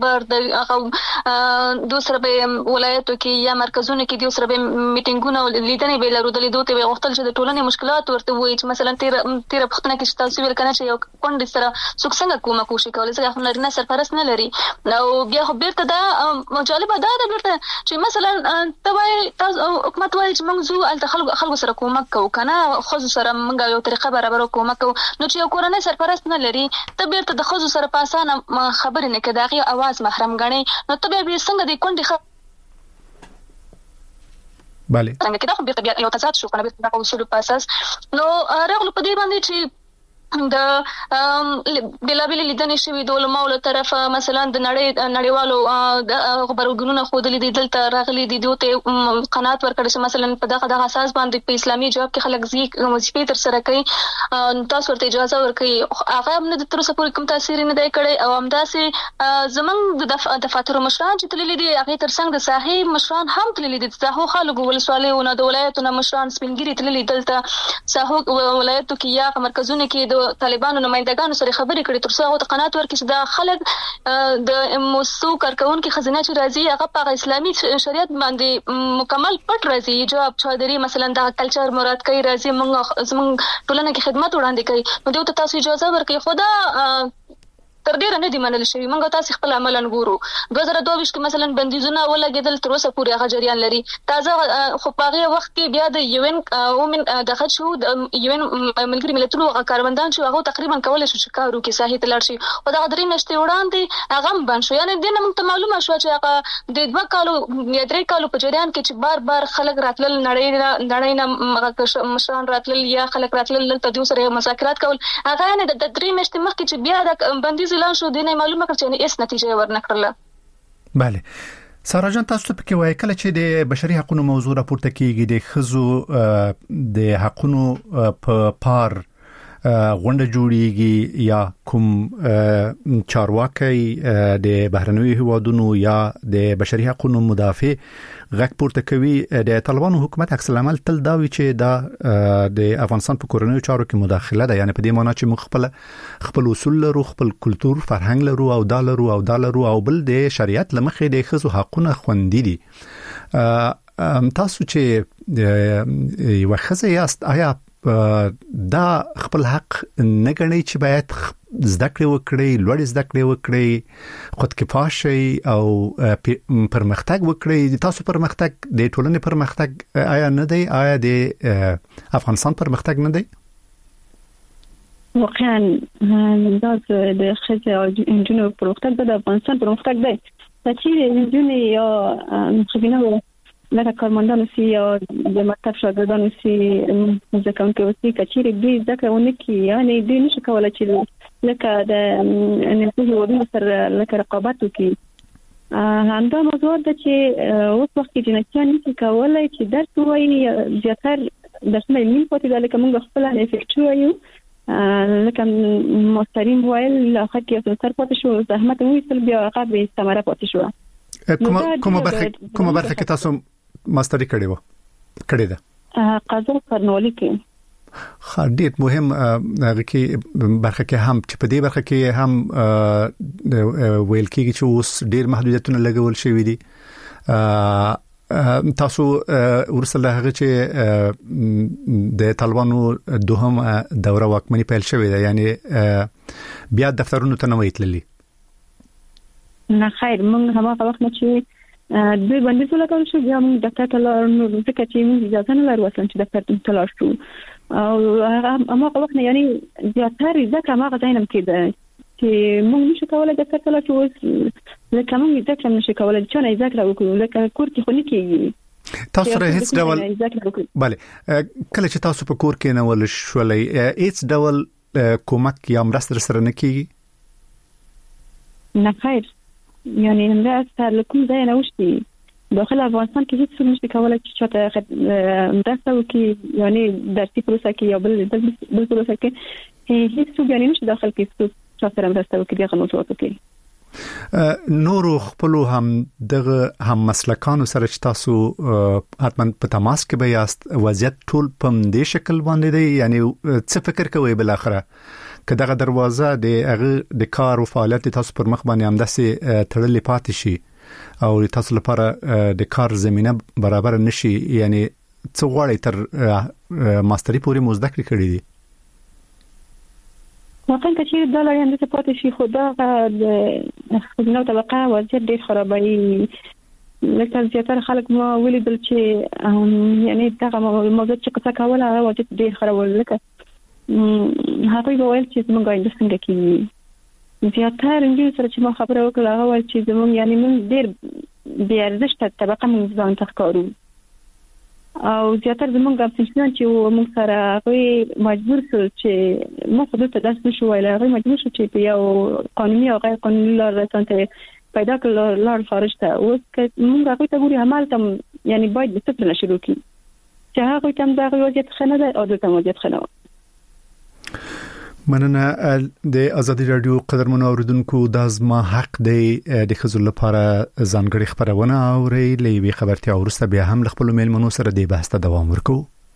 د دوسر به ولایتو کې یا مرکزونو کې دوسر به میټینګونه لیدنې به لرو د لیدو ته وختل چې د ټولنې مشکلات ورته وایي چې مثلا تیر پختنه کې تاسو ویل کنه چې یو کونډ سره څوک څنګه کومه کوشش کوي چې خو نارینه سرپرست لري نو بیا خو بیرته دا مجالبه دا ده بیرته چې مثلا تاسو حکومت وایي چې موږ زو خلکو سره کومک کوو کنه خو سره موږ یو طریقه برابر کومک کوو نو چې یو کورنۍ سرپرست نه لري ته بیرته د خو سره په اسانه خبرې نه کړي دغه आवाज محرم غني نو ته به څنګه د کونډي bale څنګه کې دا خو بیرته یو تضاد شو کنه بیرته د اصول په اساس نو راغلو په دې باندې چې د بلابل لیدنې شوی د علماء له طرفه مثلا د نړیوالو خبرګونونو خودلې د دلته راغلي دي دوی قناعت ورکړي چې مثلا په دغه اساس باندې په اسلامي جواب کې خلک زی وظیفې تر سره کوي تاسو ورته اجازه ورکړي هغه هم د تر اوسه پورې کوم تاثیر نه دی کړی او همداسې زمونږ د دفاتر مشران چې تللي دي هغه ترڅنګ د ساحې مشران هم تللي دي د هغو خلکو ولسوالیو د ولایتونو مشران سپینګری تللي دلته ساحو ولایتو کې یا مرکزونو کې طالبانو نمائندگانو سره خبرې کړې تر څو هغه قناعت ورکړي چې دا خلک د موسسو کارکونکو خزینه چې راځي هغه په اسلامي شریعت باندې مکمل پټ راځي جواب چادري مثلا د کلچر مراد کوي راځي موږ ټولنه کې خدمت وړاندې کوي نو دوی ته تاسو اجازه ورکړي خدا تر ډیره نه دی منل شوی موږ تاسو خپل عمل انګورو 2022 کې مثلا بندیزونه ولګیدل تر اوسه پورې هغه جریان لري تازه خو په هغه وخت کې بیا د یو ان وومن دغه شو د یو ان ملګری ملتونو کارمندان شو هغه تقریبا کولای شو چې کارو کې ساحې ته لاړ شي او دا درې میاشتې وړاندې هغه بند شو یعنی د نن موږ معلومه شو چې هغه د 2 کالو یا 3 کالو په جریان کې چې بار خلک راتلل نړۍ نه مشران راتلل یا خلک راتلل ته دوی سره مذاکرات کول هغه نه د 3 میاشتې مخکې چې بیا د بندیز اعلان شو دینه معلومه کړ چې هیڅ نتیجه ورنکړله. bale سارا جان تاسو ته کې وایي کله چې د بشري حقوقو موضوع راپورته کیږي د خزو د حقوقو په پار غونډه جوړیږي یا کوم چارواکي د بهرنوي هوادونو یا د بشري حقوقو مدافع غږ پورته کوي د طالبانو حکومت عکس العمل تل دا وی چې دا د افغانستان په کورنیو چارو کې مداخله ده یعنی په دې معنی چې موږ خپل اصول لرو خپل کلچر فرهنګ لرو او دالرو او بل د شریعت لمخې د خزو حقوقونه خوندې دي. تاسو چې یو خزه یاست آیا دا خپل حق نه غني چې باید زده کړې وکړي لوړ زده کړې وکړي خود کفایه شي او پرمختګ وکړي تاسو پرمختګ د ټولنې پرمختګ آیا نه دی آیا د افغانستان پرمختګ نه دی واقعا دا د خزه او انجنونو پرمختګ د افغانستان پرمختګ دی چې انجنونو یا خبرونه لکه کارمندان سی یا د مکتب شاګردان سی ځکه کوي چې کچېری دوی ځکه ونه کی یعنی دوی نشي کولای چې لکه د نړیوالو هیوادونو سره لکه رقابت وکړي. همدا موضوع ده چې اوس وخت کې جنسیان نشي کولای چې درس وایي زیاتر درسونه علمي پاتې ده، لکه موږ خپل افیکټ وایو لکه مستریم وایل لاخه کې اثر پاتې شو، زحمت مو یې بیا هغه به استمرار پاتې شو. کومه برخه کې تاسو ماستری کړی ده؟ قضا سرنوالي کې. ډېر مهم هغه کې برخه کې هم چې په دې برخه کې هم ویل کېږي چې اوس ډېر محدودیتونه لګول شوي دي. تاسو ورسره هغه چې د طالبانو دوهم دوره واکمني پیل شوې ده، یعنی بیا دفترونو ته نه ویتللی؟ نه خیر، موږ هغه وخت نه چې دوی باندې ټول کار شو، بیا موږ دفتر ته لاړو، ځکه چې موږ اجازه نه لرو اصلا چې دفتر ته لاړ شو. او هغه وخت نه یعنی زیاتره ځکه ما غواړم کې چې موږ نشو کولای د کتل چې اوس لکه موږ ځکه نشو کولای چې نه ذکر وکړو، لکه کور کې خو نه کیږي. تاسو سره هیڅ ډول bale کله چې تاسو په کور کې نه ول شولای هیڅ ډول کومک یا مرسته سره نه کیږي؟ نه خیر، یعنی نه سره کوم ځای نه وشتي داخل افغانستان کې هیڅ څه نشي کولای چې چاته مرسته وکړي، یعنی درسي پروسه کې یا بل پروسه کې هیڅ څه یعنی نشي داخل کې څه سره مرسته وکړي هغه موضوعات کې. نورو خپل هم دغه هم مسلکانو سره چې تاسو حتما په تماس کې به یاست، وضعیت ټول په دې شکل باندې دی، یعنی څه فکر کوي بل اخره که دغه دروازه د کار او فعالیت تاسو پر مخ باندې همداسې تړلې پاتې شي او تاسو لپاره د کار زمينه برابر نشي، یعنی څو غواړي تر ماستری پورې مزده کړی دي؟ واقعا کچیر د لاري اندازه پاتې شي، خو دا د خدمت طبقه وضعیت ډېر خرابوي. لکه زیاتره خلک مو ولیدل چې یعنی دغه موضوع چې څه کوله هغه وضعیت ډېر خرابول، لکه هغه وویل چې موږ اند څنګه کیږي. زیاتره انجیل سره چې ما خبره وکړه هغه وویل چې موږ یعنی موږ ډېر بې ارزښت طبقه موږ ځان تخکارو، او زیاتره زمونږ افغانستان چې موږ سره هغه مجبور شو چې ما خپل ته داس نشو ویل، هغه مجبور شو چې په یو قانوني او غیر قانوني لار ته پیدا کړل لار خارج ته. اوس که موږ هغه ته ګوري عمل تم یعنی باید د څه نه شروع کی چې هغه تم دا وضعیت خنه ده او د وضعیت خنه. مننه. د ازادي رادیو قدرمنو اوریدونکو د ازما حق دی د خزل لپاره ځانګړي خبرونه اوري لوي خبرتي اورسته بیا هم خپل میلمنو سره د بحث ته دوام ورکو.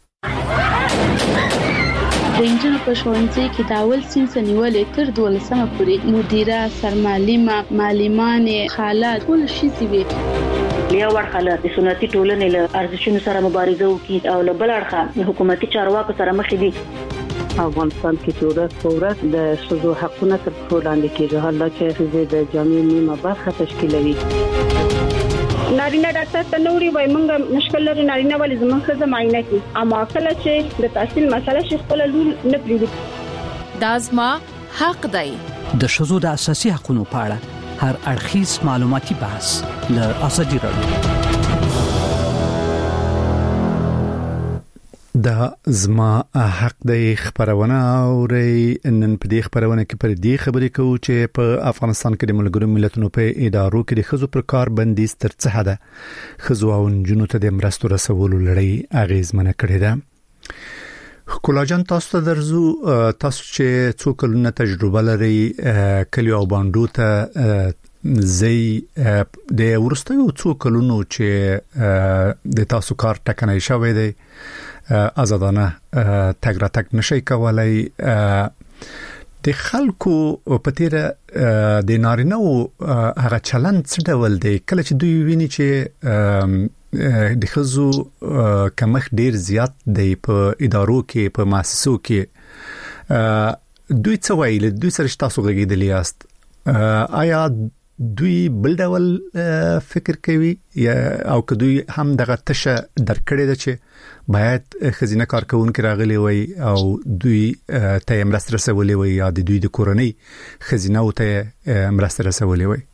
د انجن په شونځي کې داول سینس نیولې تر 12مه پورې مدیره سرمعلمه معلمان حالات ټول شي سوي بیا ورخاله د سنتي ټولنې له ارزښتونو سره مبارزه وکړي او له بل اړخه حکومتي چارواکو سره مخ دي. افغانستان کې چې ورځ په ورځ د شذو حقونه تر پښو لاندې کېږي، حالا چې د جامعي نیمه برخه تشکیلوي. نارینه ډاکټر ته نوري وای مونږ مشکل لري نارینه ولې زموږ ښځه معاینه کوي، اما کله چې د تحصیل مسله شي خپل لور نه پریږدي. دازما حق دی. د شذو د اساسي حقوقو په اړه هر اړخیز معلوماتي بحث له ازادي رادیو. دا زما حق دی خبرونه اوري. نن په دې خبرونه کې پر دې خبرې کوو چې په افغانستان کې د ملګرو ملتونو په ادارو کې د خزو پر کار بندیز تر څه حد خزو او جنونو ته د مرستو رسولو لړۍ اغیزمنه کړې ده. کولاجن تاسو ته درځو، تاسو چې څو کلونه تجربه لري کلیو او باندو ته زی د ورستیو څو کلونو چې د تاسو کار ټکنای شوی دی آزادانه تګ را تګ نشي کولای، د خلکو په تیر د نارینه او هغه چلند څه ډول دی کله چې دوی ویني چې د خزو کمخ ډیر زیات دی په ادارو کې په مؤسسو کې، دوی څه وایي؟ دوی سره تاسو غږیدلی یاست، آیا دوی بل ډول فکر کوي یا او که دوی هم دغه تشه درکړې ده چې باید خزینه کارکونکو راغلي وي او دوی ته مرسته رسولي وي یا د دوی د کورنۍ خزینه او ته مرسته رسولي وي؟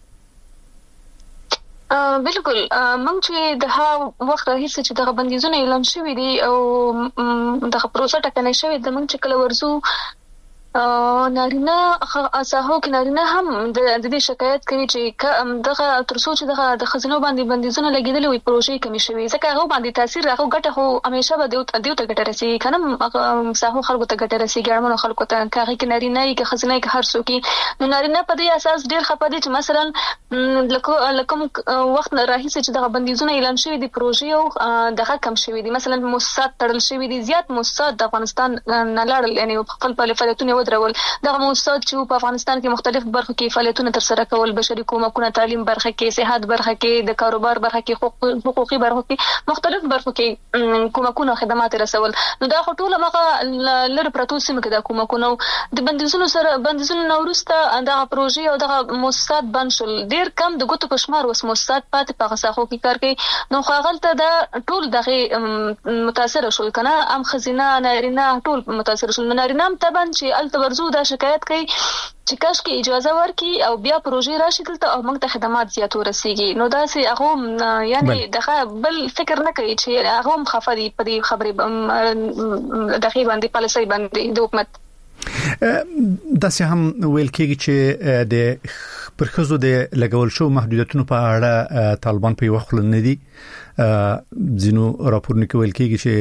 بالکل موږ چې د ها وخت راهیسه چې دغه بندیزونه اعلان شوي دي او دغه پروسه ټکنۍ شوې ده، موږ چې کله ورزو نارینه اساهو کې نارینه هم د دې شکایت کوي چې دغه ترڅو چې دغه د خزینو باندې بندیزونه لګیدل وي پروژې کمی شوي ځکه هغه باندې تاثیر هغه ګټه خو همیشه به دیو ته ګټه رسیږي کنه اساهو خلکو ته ګټه رسیږي اړمنو خلکو ته هغه کې نارینه کې خزینه کې هر څوک نو نارینه په دې اساس ډیر خپه دي چې مثلا لکم وخت راهیسه چې دغه بندیزونه اعلان شوي دي پروژې او دغه کم شوي دي مثلا موسسات تړل شوي دي زیات موسسات د افغانستان نه لاړل یعنی خپل فعالیتونه ودرول دغه موسسات چې په افغانستان کې مختلف برخو کې فعالیتونه ترسره کول بشري کومکونه تعلیم برخه کې صحت برخه کې د کاروبار برخه کې حقوقي برخو کې مختلف برخو کې کومکونه خدمات رسول نو دا ټول هغه لر پروتو سیمه کې د کومکونه د بندیزونو سره بندیزونو نورسته دغه پروژې او دغه موسسات بند شول ډیر کم د ګوتو پښمار وس موسسات پاتې په غساخو کې کار کوي نو خاغلته دا ټول دغه متاثر شول کنه ام خزینه نارینه ټول متاثر شول نارینه هم طبعا چې التبرزو دا شکایت کوي چې کاش کې اجازه ورکړي او بیا پروژې راشي دلته او موږ ته خدمات زیات ورسیږي نو دا سي هغه یعنی دغه بل فکر نه کوي چې هغه مخافدي په دې خبرې دغه باندې پالیسي باندې د حکومت دا سه هم ویل کېږي چې د پرخزو د لګول شو محدودیتونو په اړه طالبان په وخت نه دي زینو راپورونه کوي کېږي چې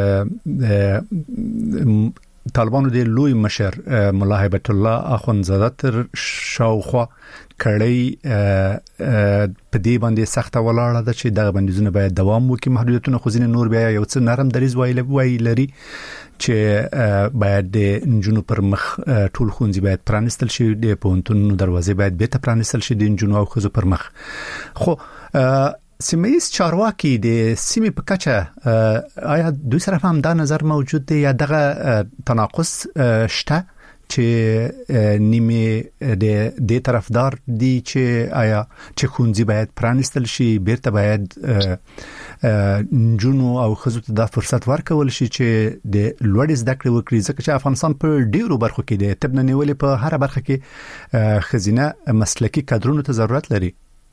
طالبانو د لوی مشر مولا هیبت الله اخوندزاده تر شاوخوا کړي په دې باندې سخت ولاړه ده چې دغه بندیزونه باید دوام وکړي محدودیتونه خو ځینې نور بیا یو څه نرم دریز وایي لري چې باید د انجونو پر مخ ټول خونځي باید پرانستل شي د پونتونو دروازې باید به ته پرانستل شي د انجونو او خزو پر مخ خو سیمه‌ایز چارواکي د سیمې په کچه آیا دوی سره هم دا نظر موجود دی یا دغه تناقض شته چې نیمه د طرفدار دي چې آیا چې خونځي باید پرانستل شي بیرته باید جنو او خزو ته د فرصت ورکول شي چې د لوړ زده کړې وکړي ځکه چې افغانستان په ډیرو برخو کې د تبنه نیولې په هر برخه کې خزینه مسلکی کادرونو ته ضرورت لري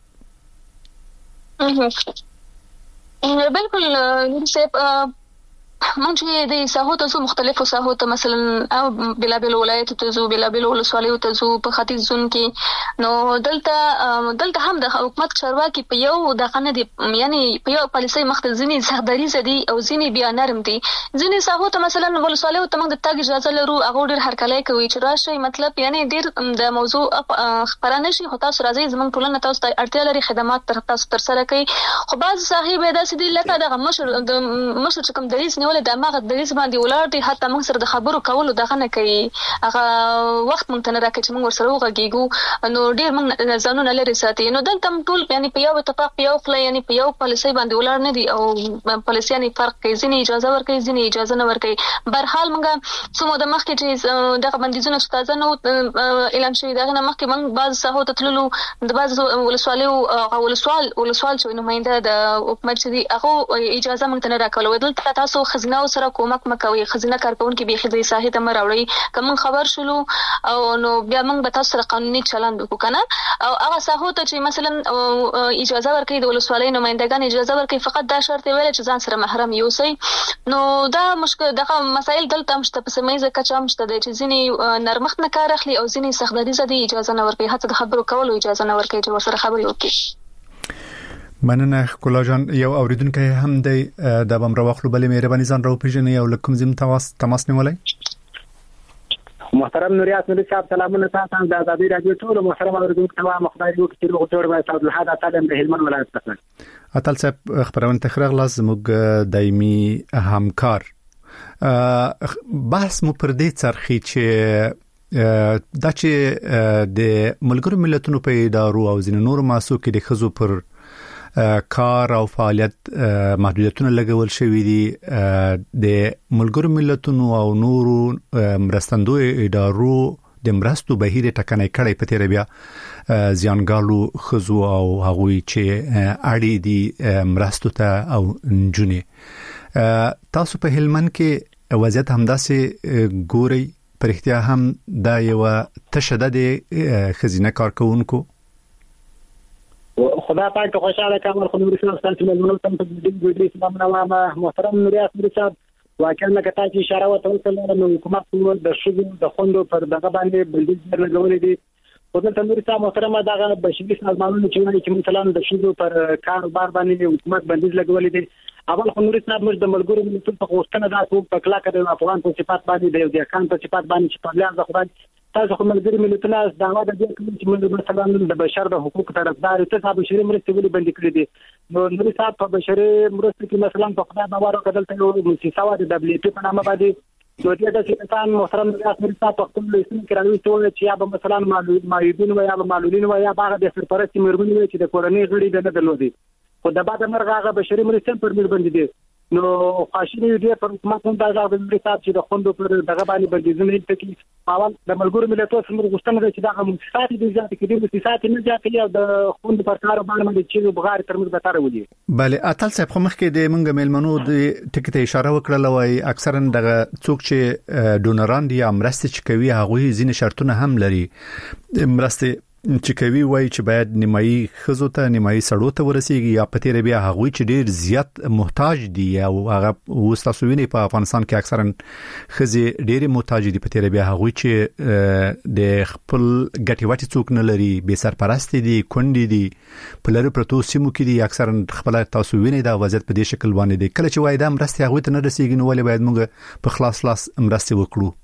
بالکل نصیب مونږ د ساحو ته مختلفو ساحو ته مثلا او بلابل ولایت ته زو بلابل ولسوالیو ته زو په ختیځ زون کې نو دلته هم د حکومت چارواکي په یو د خنه دي یعنی په یو پالیسي مختزنی سختداري زدي او ځینی بیا نرم دي ځینی ساحو ته مثلا ولسوالیو ته موږ د تاګ اجازه لرو هغه ډیر هرکلای کوي چې راشي مطلب یعنی ډیر د موضوع خبرانه شي خو تاسو راځي زموږ ټولنه تاسو ته اړتیا لري خدمات تر سره کوي خو بعض صاحب داسې دي لکه د مشر چې کوم دریس نیول د ماغه دریس باندې ولر دي حتی موږ سره د خبرو کولو دغه نه کوي هغه وخت مونږ ته نه راکړي چې موږ ورسره وغږیږو نو ډیر موږ ځانونه لري ساتي نو دلته ټول یعنی په یو اتفاق په یو خله یعنی په یو پالیسي باندې ولر نه دي او پالیسي یعنی فرق کوي ځینې اجازه ورکوي ځینې اجازه نه ورکوي بهرحال موږ څومره د مخکې چې دغه بندیزونه تازه نو اعلان شوی دغه نه مخکې موږ بعض ساحو ته تللو د بعض ولسوالیو ولسوال چې نماینده د حکومت چې دی هغه اجازه موږ ته نه راکول دلته تاسو خزینه سره کومک مکوي خزینه کارکونکو به خدای ساحه ته مراوړي کوم خبر شلو او نو بیا موږ به تاسو سره قانوني چلند وکړو کنه او هغه ساحو ته چې مثلا اجازه ورکړي د ولسوالۍ نمائندگان اجازه ورکړي فقط دا شرط ویل چې ځان سره محرم یوسي نو دا مشکل دغه مسائل دلته مشته په سیمه ځکه مشته د چې ځینی نرمخت نه کار اخلي او ځینی سختداري زدي اجازه نه ورکړي حتی د خبرو کولو اجازه نه ورکړي چې ورسره خبري وکړي مننه کولا جان یو اوریدونکو هم دی د بمر واخلو بلې مهرباني ځان راو پیژنې یو لکم زم تماس نیولای محترم نوریات نوری صاحب سلامونه تاسو د آزادي رادیو ټول محترم اوریدونکو ته مخدای یو چې روغ جوړ وای صاحب الحاد تعلیم د هلمند ولایت څخه اتل صاحب خبرونه تخریغ لازم دایمي همکار بحث مو پر دې څرخي چې دا چې د ملګرو ملتونو په ادارو او ځینې نور ماسو کې د خزو پر کار او فعالیت محدودیتونه لګول شوې دي د ملګرو ملتونو او نورو مرستندوی ادارو د مرستو بهیر ټکنۍ کړي په تیر بیا زیانګالو خزو او هغوی چې اړې دي مرستو ته او جونی تاسو په هلمند کې وضعیت همداسې ګوري پرختیا هم دا یو تشدد خزینه کارکونکو خدا پاک ته خوشاله کامل خو نور څه ستاسو ملګرو تم په دې ګډي سلام نوامه محترم نوریات نوری صاحب واقعا لکه تاسو اشاره وکړه نو حکومت د شګو د خوندو پر دغه باندې بندیز لګولې دي او د تندوري محترمه دغه بشري سازمانونو چې مثلا د شګو پر کاروبار باندې حکومت بندیز لګولې دي اول خو نوري صاحب موږ د ملګرو ملتونو په غوښتنه دا څوک په کلا کې د افغان په صفات باندې د کان په صفات باندې چې په لار د خدای تاسو کوم ملګری ملتونه دعوا د دې کوم چې موږ مثلا د بشر د حقوق طرفدار ته صاحب بشري مرستې ولې بند کړې دي نو نوري صاحب په بشري مرستې کې مثلا په خدای باور کړل ته یو مؤسسه و د دبليو پی په نامه باندې نو دې د سیستان محترم ریاست نوري صاحب په خپل لیسن کې راوي چې یا به مثلا معیدین و یا معلولین و یا باغ د سرپرستی مرګونی وي چې د کورنۍ غړي نه درلودي خو د بعد مرغه هغه بشري مرستې پر مل باندې دي نو خاصني دې پر حکومت هم دا د نوري صاحب چې د خوندو پر دغه باندې بندیزونه ټکی اول د ملګرو ملتونو سره غوښتنه ده چې دا مؤسسات دي ځکه چې د مؤسسات نه ځکه د خوند پر کاروبار باندې چې بغیر ترمنځ به تر ودی بله اتل صاحب خو مخکې د منګ میلمنو د ټکی ته اشاره وکړه وای اکثرا دغه څوک چې ډونران دي امرسته چې کوي هغه ځینې شرطونه هم لري مرسته چې کوي وای چې باید نیمایي خزو ته نیمایي سړو ته ورسیږي یا پته بیا هغه چې ډیر زیات محتاج دي او هغه وستاسو ویني په افغانستان کې اکثرا خزي ډیر محتاج دي پته بیا هغه چې د خپل ګټي واټي څوک نه لري به سرپرست دي کندي دي په لری پروتو سیمو کې دي اکثرا خپل تاسو ویني دا وضعیت په دې شکل باندې دي کله چې وای دا مرسته هغه ته نه رسیږي نو ولې باید موږ په خلاص مرسته وکړو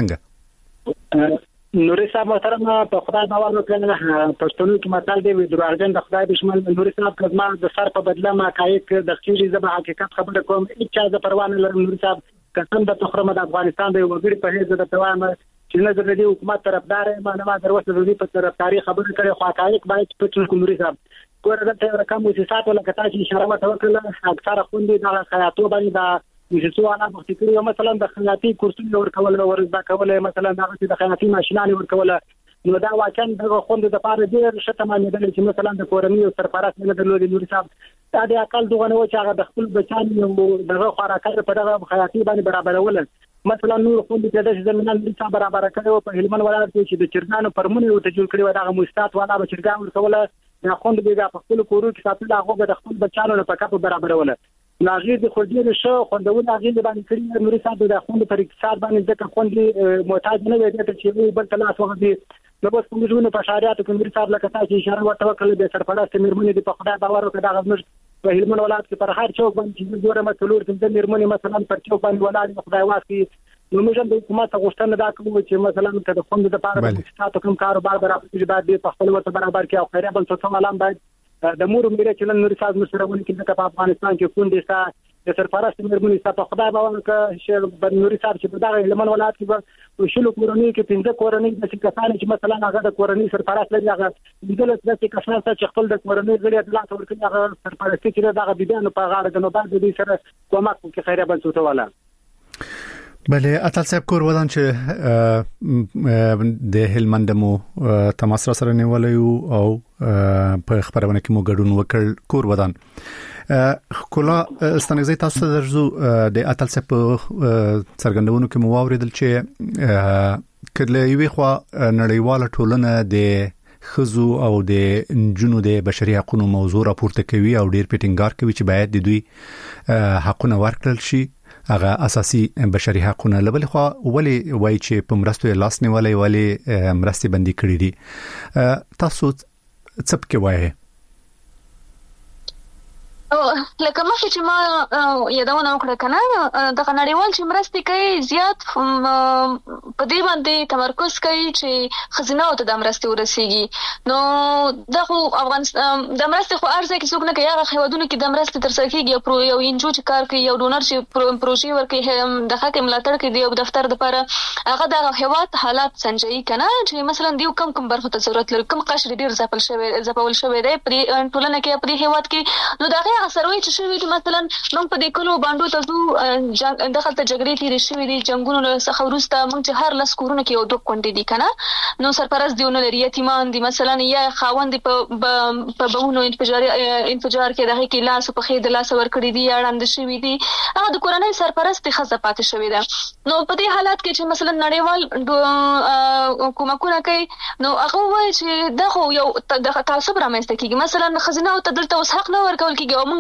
څنګه نوري صاحب محترم په خدای باور وکړه پښتون کې متل دی دروغجن د خدای دشمن نوري صاحب کزما د سر په بدله ما کایک د خېری زما حقیقت خبره کوم چې د پروانه لرم نوري صاحب قسم د تخرم د افغانستان د وګړي په هیڅ د توام چې نه د دې حکومت طرفدار ما نه ما دروسته د دې په طرفداري خبره کوي خو حقایق باید پټ نوري صاحب ګوره د رقم مؤسسات ولا کتا چې اشاره وکړه اکثر خوندې د خیاطو باندې د مؤسسو انا بختیری مثلا د خیاطي کورسونه ورکول ورزده کول مثلا د خیاطي ماشينانه ورکول نو دا واقعا د خوند د پاره ډیر شته معنی د چې مثلا د کورنۍ او سرپرست نه درلودي نوري صاحب دا د عقل دغه نو چې هغه د خپل بچانو دغه خوراکه په دغه خیاطي باندې برابرول مثلا نور خوند د زمينه نوري صاحب برابر کړو په هلمند ولایت کې چې د چرګانو پرمونه او تجول کړي دغه مؤسسات والا به چرګان ورکول یا خوند به په خپل کورو کې ساتل هغه د خپل بچانو په کاپ برابرول لاغیر د خودیر شو خوندول لاغیر باندې کړی نوري صاحب د خوند پر اقتصاد باندې ځکه خوند محتاج نه وي چې بل تلاش وغدي نو بس موږ په شریعت کې نوري صاحب لکه تاسو اشاره وکړه د سرپرست میرمنې د په خدای باور وکړه دا غوښمن په هلمند ولایت کې پر هر چوک باندې چې ګوره مسلور د میرمنې مثلا پر چوک باندې ولاړ خدای واسي نو موږ د حکومت غوښتنه دا کوو چې مثلا د خوند د پاره د مؤسساتو کوم کاروبار برابر چې باید په خپل ورته برابر کې او خیره بل څه عالم باید د مور میره چې نوري صاحب مسرونه کې په افغانستان کې خوندې ستا د سرپرست میرمنې ستا په خدای باور وکړه چې نوري صاحب چې په دغه هلمند ولایت کې په شلو کورنۍ کې 15 کورنۍ د کسان چې مثلا هغه د کورنۍ سرپرست لري هغه د کسان چې خپل د کورنۍ غړي د لاس ورکړي هغه سرپرست چې دغه بيدانو په غاړه د نوبات د دې سره کومک کې خیره بل څه والا بله اتل صاحب کور ودان چې د هلمند مو تماس را سره نیولې او په خبرونه کې مو ګډون وکړ کور ودان کله ستنګزي تاسو درځو د اتل صاحب څرګندونو کې مو اوریدل چې کله یوې خوا نړیواله ټولنه د خزو او د جنو د بشري حقوقو موضوع راپورته کوي او ډیر پیټینګار کوي چې باید د دوی حقونه ورکړل شي هغه اساسي بشري حقوقونه لبل خو ولی وای چې په مرستو لاس نیولې ولی مرستي بندي کړې دي تاسو څه پکې وایي لکه مخکې چې ما یادونه وکړه کنه د نړیوال چې مرستې کوي زیات په دې باندې تمرکز کوي چې خزینه او د مرستې ورسیږي نو د افغانستان د مرستې خو ارزه کې څوک نه کوي هغه هیوادونو کې د مرستې تر څنګ کېږي یو انجو چې کار کوي یو ډونر چې پروژې ورکوي د حق ملاتړ کوي د دفتر لپاره هغه د هیواد حالات سنجي کنه چې مثلا دیو کم برخه ته ضرورت لري کم قشر ډیر زپل شوی دی په ټولنه کې په هیواد کې نو دا سروي چې شوی دي مثلا موږ په دې کلو باندې تاسو دغه ته جګړې تیرې شوې دي جنگونو څخه ورسته موږ چې هر لس کورونه کې یو دوه کونډې دي کنه نو سرپرست دیونه لري یتیمان دي مثلا یا خاوند په بهونو انفجار کې دغه کې لاس په خې د لاس ور کړی دي اړاند شوی دي هغه د کورنۍ سرپرست خزه پاتې شوی ده نو په دې حالات کې چې مثلا نړیوال کومکونه کوي نو هغه وایي چې دا خو یو د تعصب رامنځته کیږي مثلا خزینه او تدلته اوس حق نه ورکول کیږي موږ به بیا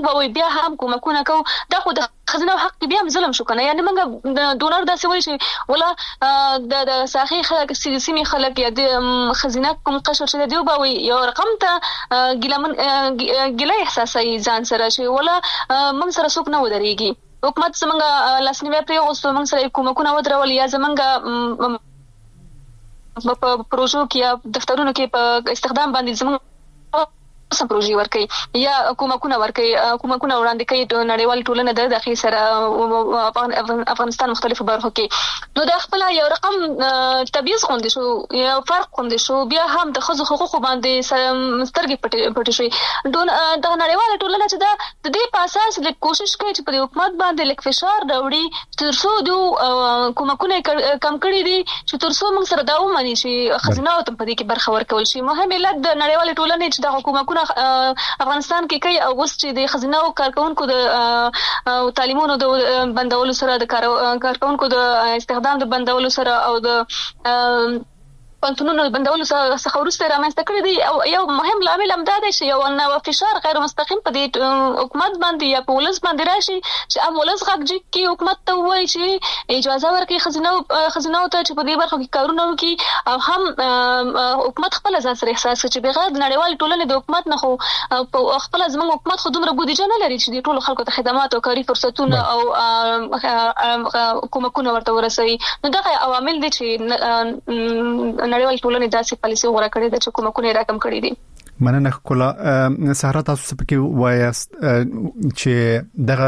بیا هم کومکونه کو دا خو د خزینه حق بیا ظلم شو کنه یعنی موږ ډونر داسې وایي چې ولا د ساحي خلک سیمې خلک یا د خزینه کوم قشر چې دی وبوي یو رقم ته ګیله احساسي ځان سره چې ولا موږ سره څوک نه ودرېږي حکومت زمونږ لاسنیوي پرې اوسو موږ سره کومکونه ودرول یا زمونږ په پروژو کې یا دفترونو کې په استخدام باندې زمونږ سم پروژې ورکي یا کومکونه وړاندې کوي د نړیوال ټولنې د داخلي سره افغانستان مختلفو برخو کې نو دا خپل یو رقم تبعیض غونډه شو یا فرق غونډه شو بیا هم د خزو حقوق باندې سترګې پټې شوې د نړیوال ټولنې چې د دې په اساس د کوشش کوي چې په حکومت باندې لیک فشار راوړي ترڅو د کومکونه کم کړي دي چې ترڅو موږ سره دا ومني چې خزینه او په دې کې برخه ورکول شي مهم علت د نړیوال ټولنې چې د حکومتونو افغانستان کې کوي او اوس چې د خزینه او کارکونکو د تعلیمونو د بندولو سره د کارکونکو د استخدام د بندولو سره او د پنځونو بندولو څخه ورسته رامنځته کړی دی او یو مهم لامل هم دا دی چې یو نو فشار غیر مستقیم په دې حکومت باندې یا په ولس باندې راشي چې ام ولس غږ کې حکومت ته وایي چې اجازه ورکړي خزینه ته چې په دې برخه کې کارونه وکړي او هم حکومت خپل ځان سره احساس کوي چې بغیر د نړیوال ټولنې د حکومت نه خو خپل زموږ حکومت خو دومره بودیجه نه لري چې د ټولو خلکو ته خدمات او کاري فرصتونه او کومکونه ورته ورسوي نو دا عوامل دي چې نړیوال ټولنې داسې پالیسي غوړه کړې ده چې کومکونه راکم کړې دي مننه کوله سهرا تاسو پکې وایاست چې دغه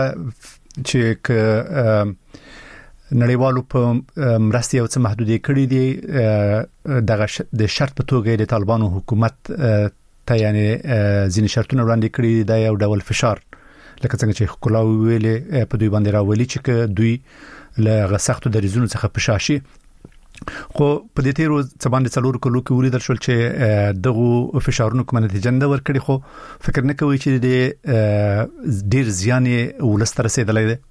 چې نړیوالو په مرستې او څه محدودې کړې دي دغه د شرط په توګه د طالبانو حکومت ته یعنی ځینې شرطونه وړاندې کړي دا یو ډول فشار لکه څنګه چې کوله ویلې په دوی باندې راولي چې دوی له سختو دریزونو څخه پشاشي خو په دې تیرو څبان د څلور کلو کې ولیدل شول چې دغه فشارونو کومه نتیجه نه ورکړي خو فکر نه کوي چې د ډیر زیان ولستر رسیدلای دی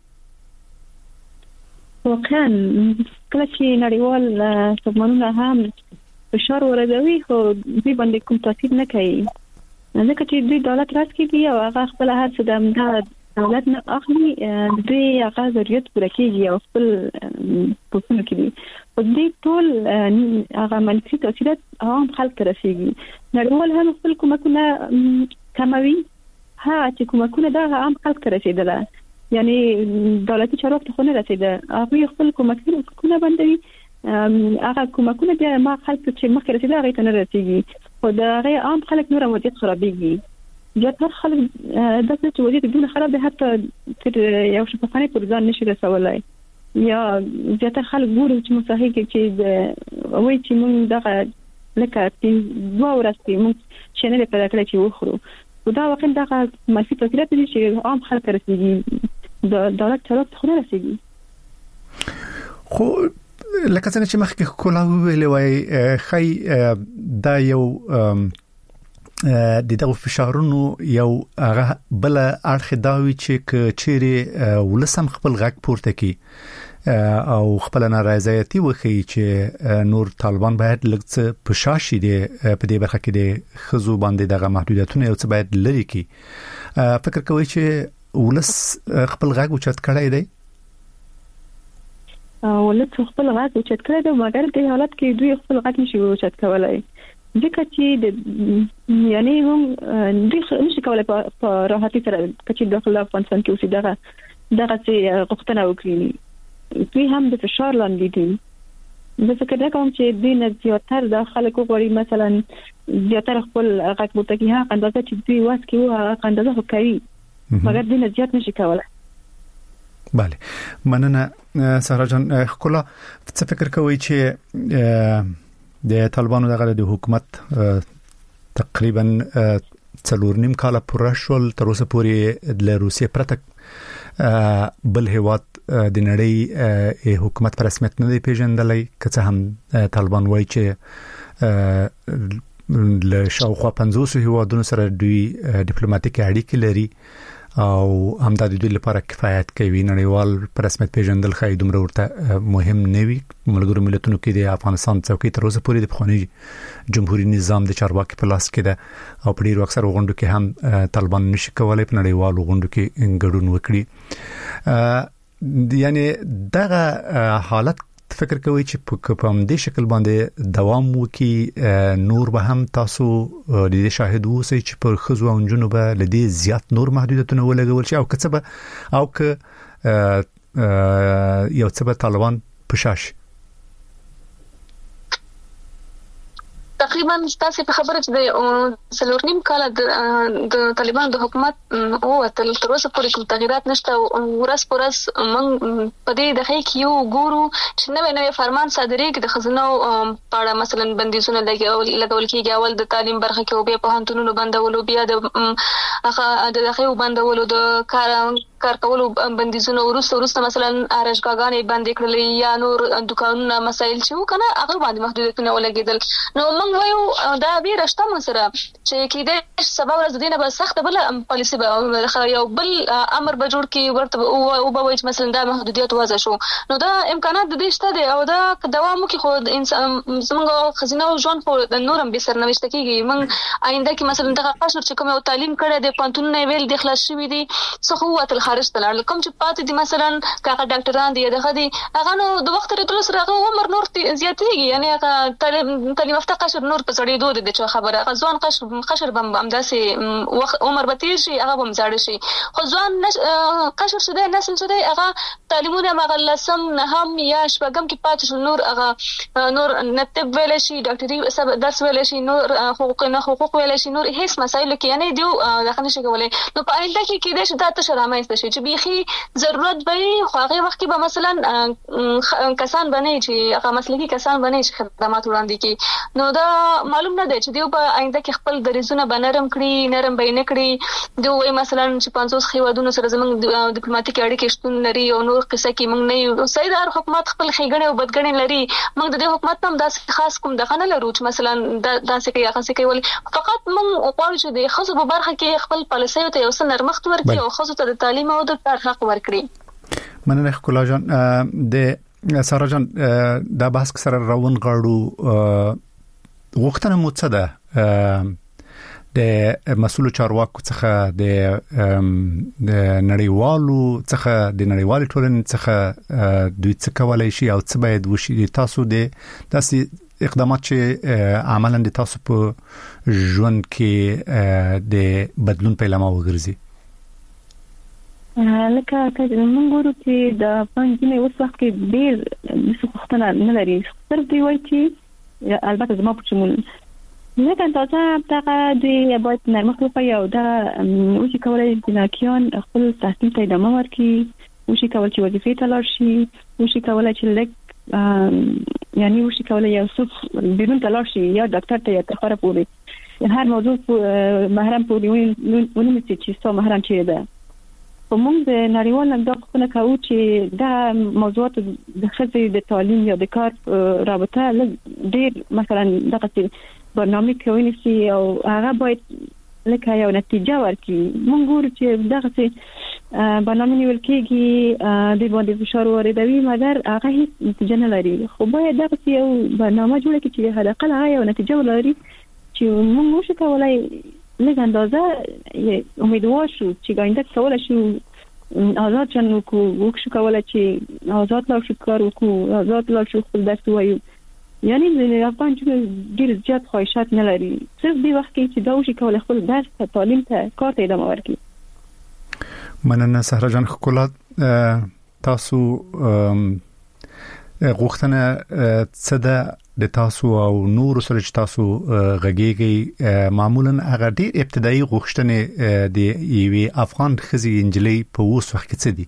واقعا کله چې نړیوال سازمانونه هم فشار ورغوي خو دوی باندې کوم تاثیر نه کوي ځکه چې دوی دولت راس کوي او هغه خپل هر څه د دولت نه اخلي دوی هغه ضرورت پوره کوي او خپل پوښتنه کوي په دې ټول هغه منفي تاثیرات عام خلک رسیږي نړیوال هم خپل کومکونه کموي چې کومکونه دا عام خلک رسیدله یعنی دولتي چارواکو ته نه رسیده هغه خپل کومکونه بندوي هغه کومکونه بیا ما خلک چې مخکې رسیدله هغه ته نه رسیږي خو دا هغه عام خلک نور وضعیت خرابېږي زیاتره خلک داسې چې وضعیت دونه خراب دی حتی تر یو شفافانه پر ځان نشي رسولای یا زیاتره خلک ګوري چې مصاحي کې چې وایي چې موږ دغه لکه دوه ورځې موږ چینل پیدا کړی چې وخورو دا واقعا دغه منفي تاثیرات دي چې عام خلک رسیږي د دولت چارواکو ته نه رسیږي خو لکه څنګه چې مخکې کولا ویلې وای خی دا یو د دغه فشارونو یو هغه بل اړخ داوي چې چیرې ولسم خپل غږ پورته کی او خپل نارضایتي وخی چې نور طالبان باید لږ پشاشي دي په دې برخه کې د خزو باندې دغه محدودیتونه یو څه باید لري کی فکر کوي چې ولس خپل غږ اوچت کړی دی ولس خپل غږ اوچت کړی دی مګر د حالت کې دوی خپل غږ نشي اوچت کولای ځکه چې یعنی هم دوی نشي کولای په راحتي سره چې داخله افغانستان کې اوسې دغه چې غوښتنه وکړي دوی هم د فشار لاندې دي زه فکر کوم چې دوی نه زیاتره د خلکو غوړي مثلا زیاتره خپل غږ بوته کې هغه اندازه چې دوی واس کې هغه اندازه کوي مګر دوی نه زیات نشي کولای بله مننه سهرا جان کولا څه فکر کوي چې د طالبانو د حکومت تقریبا 4.5 کال پوره شول تر اوسه پورې د روسیې پرته بل هیواد د نړۍ حکومت پر رسمیت نه دی پیژندلای که هم طالبان وایي چې له شاوخوا 50 هیوادونو سره دوی ډیپلوماټیک اړیکې لري او همدا د دوی لپاره کفایت کوي. نړیوال پر رسمیت پیژندل خای دومره ورته مهم نه وي. ملګرو ملتونو کې د افغانستان څوکۍ تر اوسه پورې د بخونی جمهوریت نظام د چارواکي په لاس کې ده او په ډیرو اکثر غونډو کې هم طالبان نشي کولای په نړیوالو غونډو کې ګډون وکړي. یعنی دغه حالت فکر کوي چې په همدې شکل باندې دوام وکړي نور به هم تاسو د دې شاهد اوسئ چې پر خزو او جنونو به لدی زیات نور محدودیتونه ولګول شي او کڅبه او ک یو څه به طالبان پشاش تقریبا تاسو په خبره چې د سلورنیم کال د طالبان د حکومت او تل تر اوسه پورې کوم تغیرات نشته. ورځ پر ورځ موږ په دې دغه کې یو ګورو چې نوې فرمان صادرېږي د خزانو په اړه، مثلا بندیزونه لګول کېږي. اول د تعلیم برخه کې او بیا په هانتونو بندولو، بیا د دغه بندولو، د کار کولو بندیزونه، ورسته مثلا ارشګاګانې بندې کړلې یا نور دکانونه مسایل چې وکنه هغه باندې محدودیتونه ولګیدل. نو موږ وایو دا به رښتا مسره چې کېدې سبب ورځ دینه به سخت بل پالیسی به یو بل امر به جوړ کی ورته او به وایي مثلا دا محدودیت وضع شو. نو دا امکانات د دې شته دي او دا دوام کوي. خو انسان زموږ خزینه او ژوند خو د نورم به سرنوشت کیږي. موږ آینده کې مثلا دغه قشر چې کوم تعلیم کړی د پانتون نه ویل د خلاص شوی دي څه خو وتل خارج تلل کوم چې پاتې دي مثلا کاغه ډاکټران دي دغه دي هغه نو د وخت راتلو سره هغه عمر نور زیاتېږي. یعنی هغه تعلیم یافته قشر نور په سړی دوه د چا خبره غزوان قشر بم همداسې وخت عمر به تیر شي هغه بم زاړه شي. خو ځوان قشر شوی نسل شوی هغه تعلیمونه مغلسم نه هم یا شپږم کې پاتې شو نور هغه نور نتب ویل شي ډاکټري درس ویل شي نور حقوق ویل شي نور هیڅ مسایل کې یعنی دیو دغه نشي کولای. نو په آینده کې کېدای شي دا تشرامه است چې بيخي ضرورت به خو هغه وخت کې به مثلا کسان بنې چې هغه مسلکي کسان بنې چې خدمات وړاندې کوي. نو دا معلوم نه دی چې دیو په آینده کې خپل دریزونه بنرم کړي نرم به نه کړي. دوی مثلا چې 500 خیوادونو سره زموږ ډیپلوماټیک اړیکې شتون لري او نور قصه کې موږ نه یو سیدار حکومت خپل خېګړې او بدګړې لري. موږ د دې حکومت هم داسې خاص کوم دغه نه لرو چې مثلا داسې کې هغه څه کوي. فقط موږ غواړو چې د خصوصي په برخه کې خپل پالیسي ته یو څه نرمښت ورکړي او خصوصي ته د تعلیم او د کار حق ورکړي. مننه خلا جان. د سارا جان دا بحث سره روان غاړو غوښتنه مو څه ده د مسؤل چارواکو څخه د نړیوالو څخه د نړیوالي ټولنې څخه دوی څه کولای شي او څه باید وشي؟ تاسو د داسې اقدامات چې عملاً د تاسو په ژوند کې د بدلون پیلامه وګرځي. لکه موږ ګورو چې د افغانستان اوس وخت کې ډېر څه وختونه نه لري. صرف دی وایي چې البته زما په چمون لکه تاسو ته د باید نرمښت وکړي او دا وشي کولای جناکیان خپل تحصیل ته ادامه ورکړي، وشي کولای چې وظیفې ته لاړ شي، وشي کولای چې لک یعنی وشي کولای یو څه بیرون ته لاړ شي یا ډاکټر ته یا تخره پورې هر موضوع محرم پورې ونیسي چې څو محرم چي ده. په موږ د نړیوال نقد خپل کوو چې دا موضوعات د خزې د تعلیم یا د کار رابطه ډېر مثلا دغه برنامه کوي سي او هغه باید لکه یو نتیجه ورکړي. موږ ګورو چې دغه برنامه نیول کېږي د باندې فشار واردوي مګر هغه هیڅ نتیجه نه لري. خو باید دغه یو برنامه جوړ کړي چې هدا قل هغه یو نتیجه ولري چې موږ وشو کولای لږ اندازه امیدوار شو چې ګاینده کولای شو آزاد چن وکړو کولای چې آزاد لا شو کار وکړو آزاد لا شو خپل درس وایو. یعنی د افغان چې ډیر زیات خواهشات نه لري. صرف دی وخت کې چې دا وشي کولای خپل درس ته تعلیم ته کار ته ادامه ورکړي. مننه سهرا جان. خکولات تاسو غوښتنه څه ده د تاسو او نور سره چې تاسو غږیږي معمولا هغه ډیر ابتدایي غوښتنې د یوې افغان ښځې انجلۍ په اوس وخت کې څه دي؟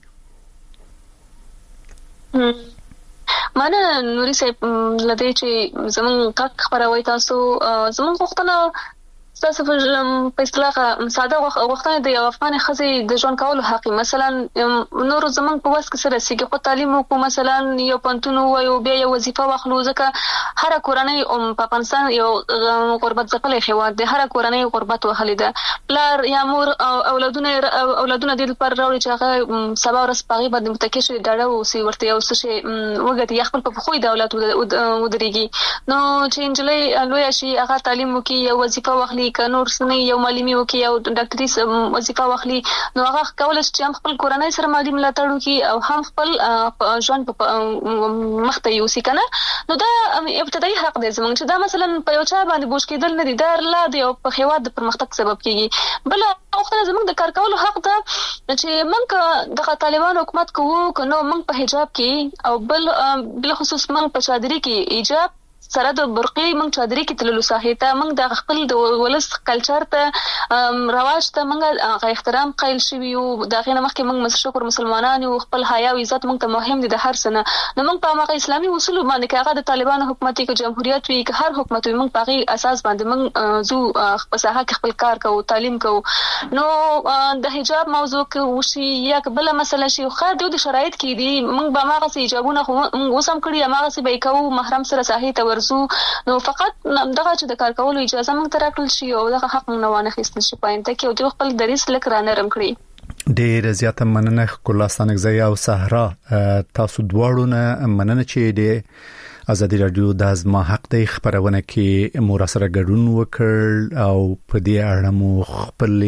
مانه نوري صاحب لدې چې زمون کا خبروي تاسو زمون غوښتنه تاسو په اصطلاح ساده وختونه د افغان خزې د ژوند کولو حق مثلا نور زمون په واسه کې سره سیګه خو تعلیم کو مثلا یو پنتون او بیا یو وظیفه واخلو ځکه هر کورنۍ په افغانستان یو غربت ځپلې هیواد د هر کورنۍ غربت وهلې ده پلار یا مور اولادونه د لپاره راوړي چې هغه سبا ورځ پاغي باندې متکي شي ډاډه او سی ورته یو څه شي وګړي خپل په خوې د اولاد ودرېږي نو چې انجلۍ لوی شي هغه تعلیم وکي یو وظیفه واخلي کنور سنې یو معلمي وکي او ډاکټري وظیفه واخلي نو هغه کولای شي چې خپل کورنۍ سره مالي ملاتړ وکي او هم خپل ژوند په مخته یوسي کنه نو دا ابتدایي حق دی زموږ چې دا مثلا په یو چا باندې بوج کېدل نه دي دا لا دی او په هیواد د پرمختګ سبب کیږي بل وختونه زموږ د کار کولو حق ده چې موږ د طالبان حکومت کوو کنو موږ په حجاب کې او بل خصوص موږ په چادري کې ایجاب سره د برقي موږ چادري کې تللو صحیته موږ د خپل د ولس کلچر ته رواج ته موږ احترام قایل شوی او دغه نه مخکې موږ شکر مسلمانان او خپل حیا او عزت موږ ته مهم دي د هر سنه نو موږ په هغه اسلامي اصول باندې کې هغه د طالبانو حکومت کې جمهوریت وی که هر حکومت موږ په هغه اساس باندې موږ زو په ساحه کې خپل کار کوو تعلیم کوو نو د حجاب موضوع کې وشي یا بل مسله شي خو د شرایط کې دي موږ به هغه حجابونه موږ وسم کړی هغه څه به کوو محرم سره صحیح ورسو نو فقط دغه چې د کار کولو اجازه موږ ته راکړل شي او دغه حق موږ نه وانخیستل شي پاینته کې او د خپل دریس لک را نرم کړی ډیر زیاته مننه کله ستانګزی او صحرا تاسو دواړو نه مننه چې د ازادي رادیو د ازما حق د خبرونه کې مور سره ګډون وکړ او په دې اړه مو خپل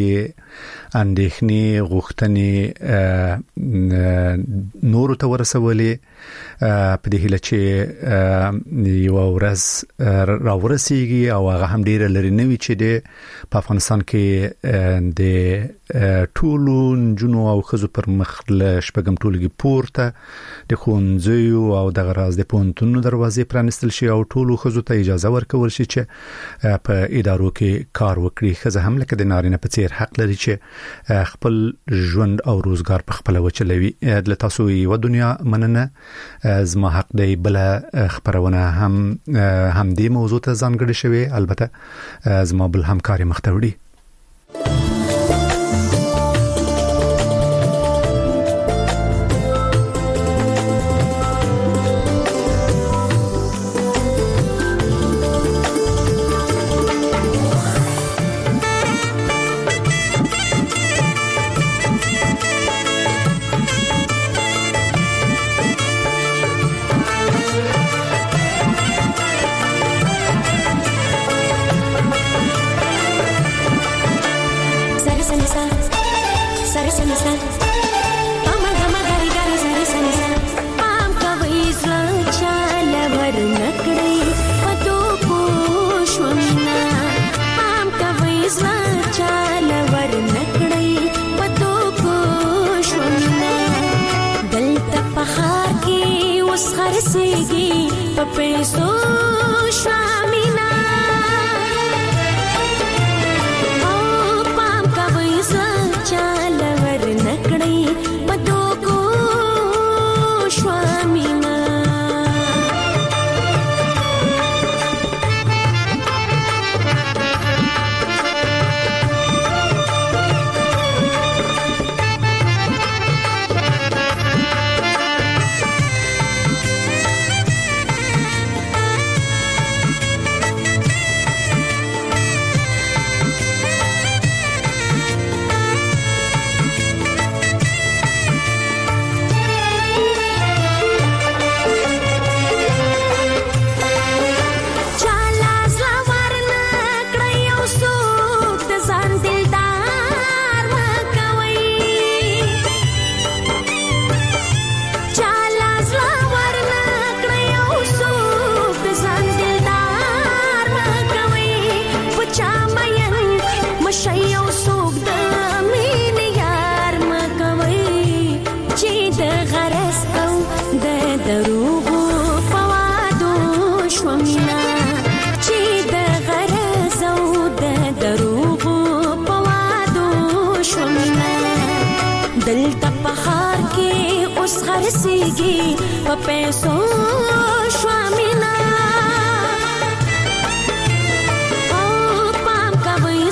اندېښنې غوښتنې نور ته ورسولې په دې هله چې یو ورځ راورسیږي او هغه هم ډیر لري نوي چې د افغانستان کې د ټولو جنو او خزو پر مخ له شپږم ټولګي پورته د خونځو او د غراز د پونتونو دروازې پرانستل شي او ټولو خزو ته اجازه ورکول شي چې په ادارو کې کار وکړي خزه هم لکه د نارینه په څیر حق لري چې خپل ژوند او روزګار په خپل وچلوي د تاسو یو دنیا مننه زما حق دی بل خبرونه هم دې موضوع ته ځانګړې شوی البته زما بل همکاري مختوړي دلته په خار کې اوس خرسيږي په پیسو شوامینا او پام کوي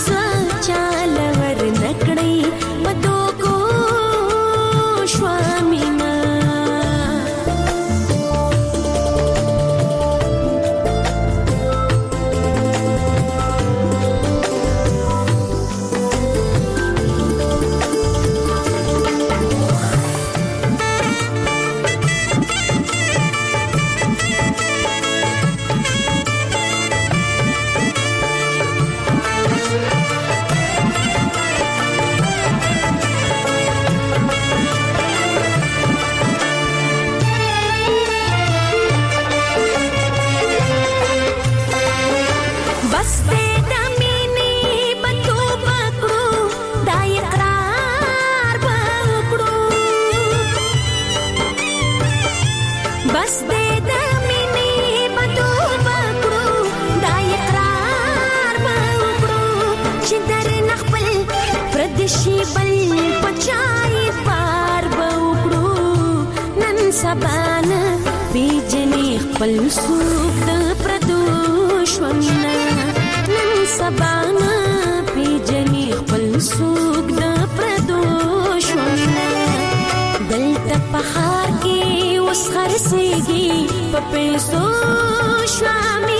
سبانا پیجنې خپل سوق د پردوشونه نن سبانا پیجنې خپل سوق د پردوشونه دلته په خار کې اوس خرڅېږي په پیسو شوامي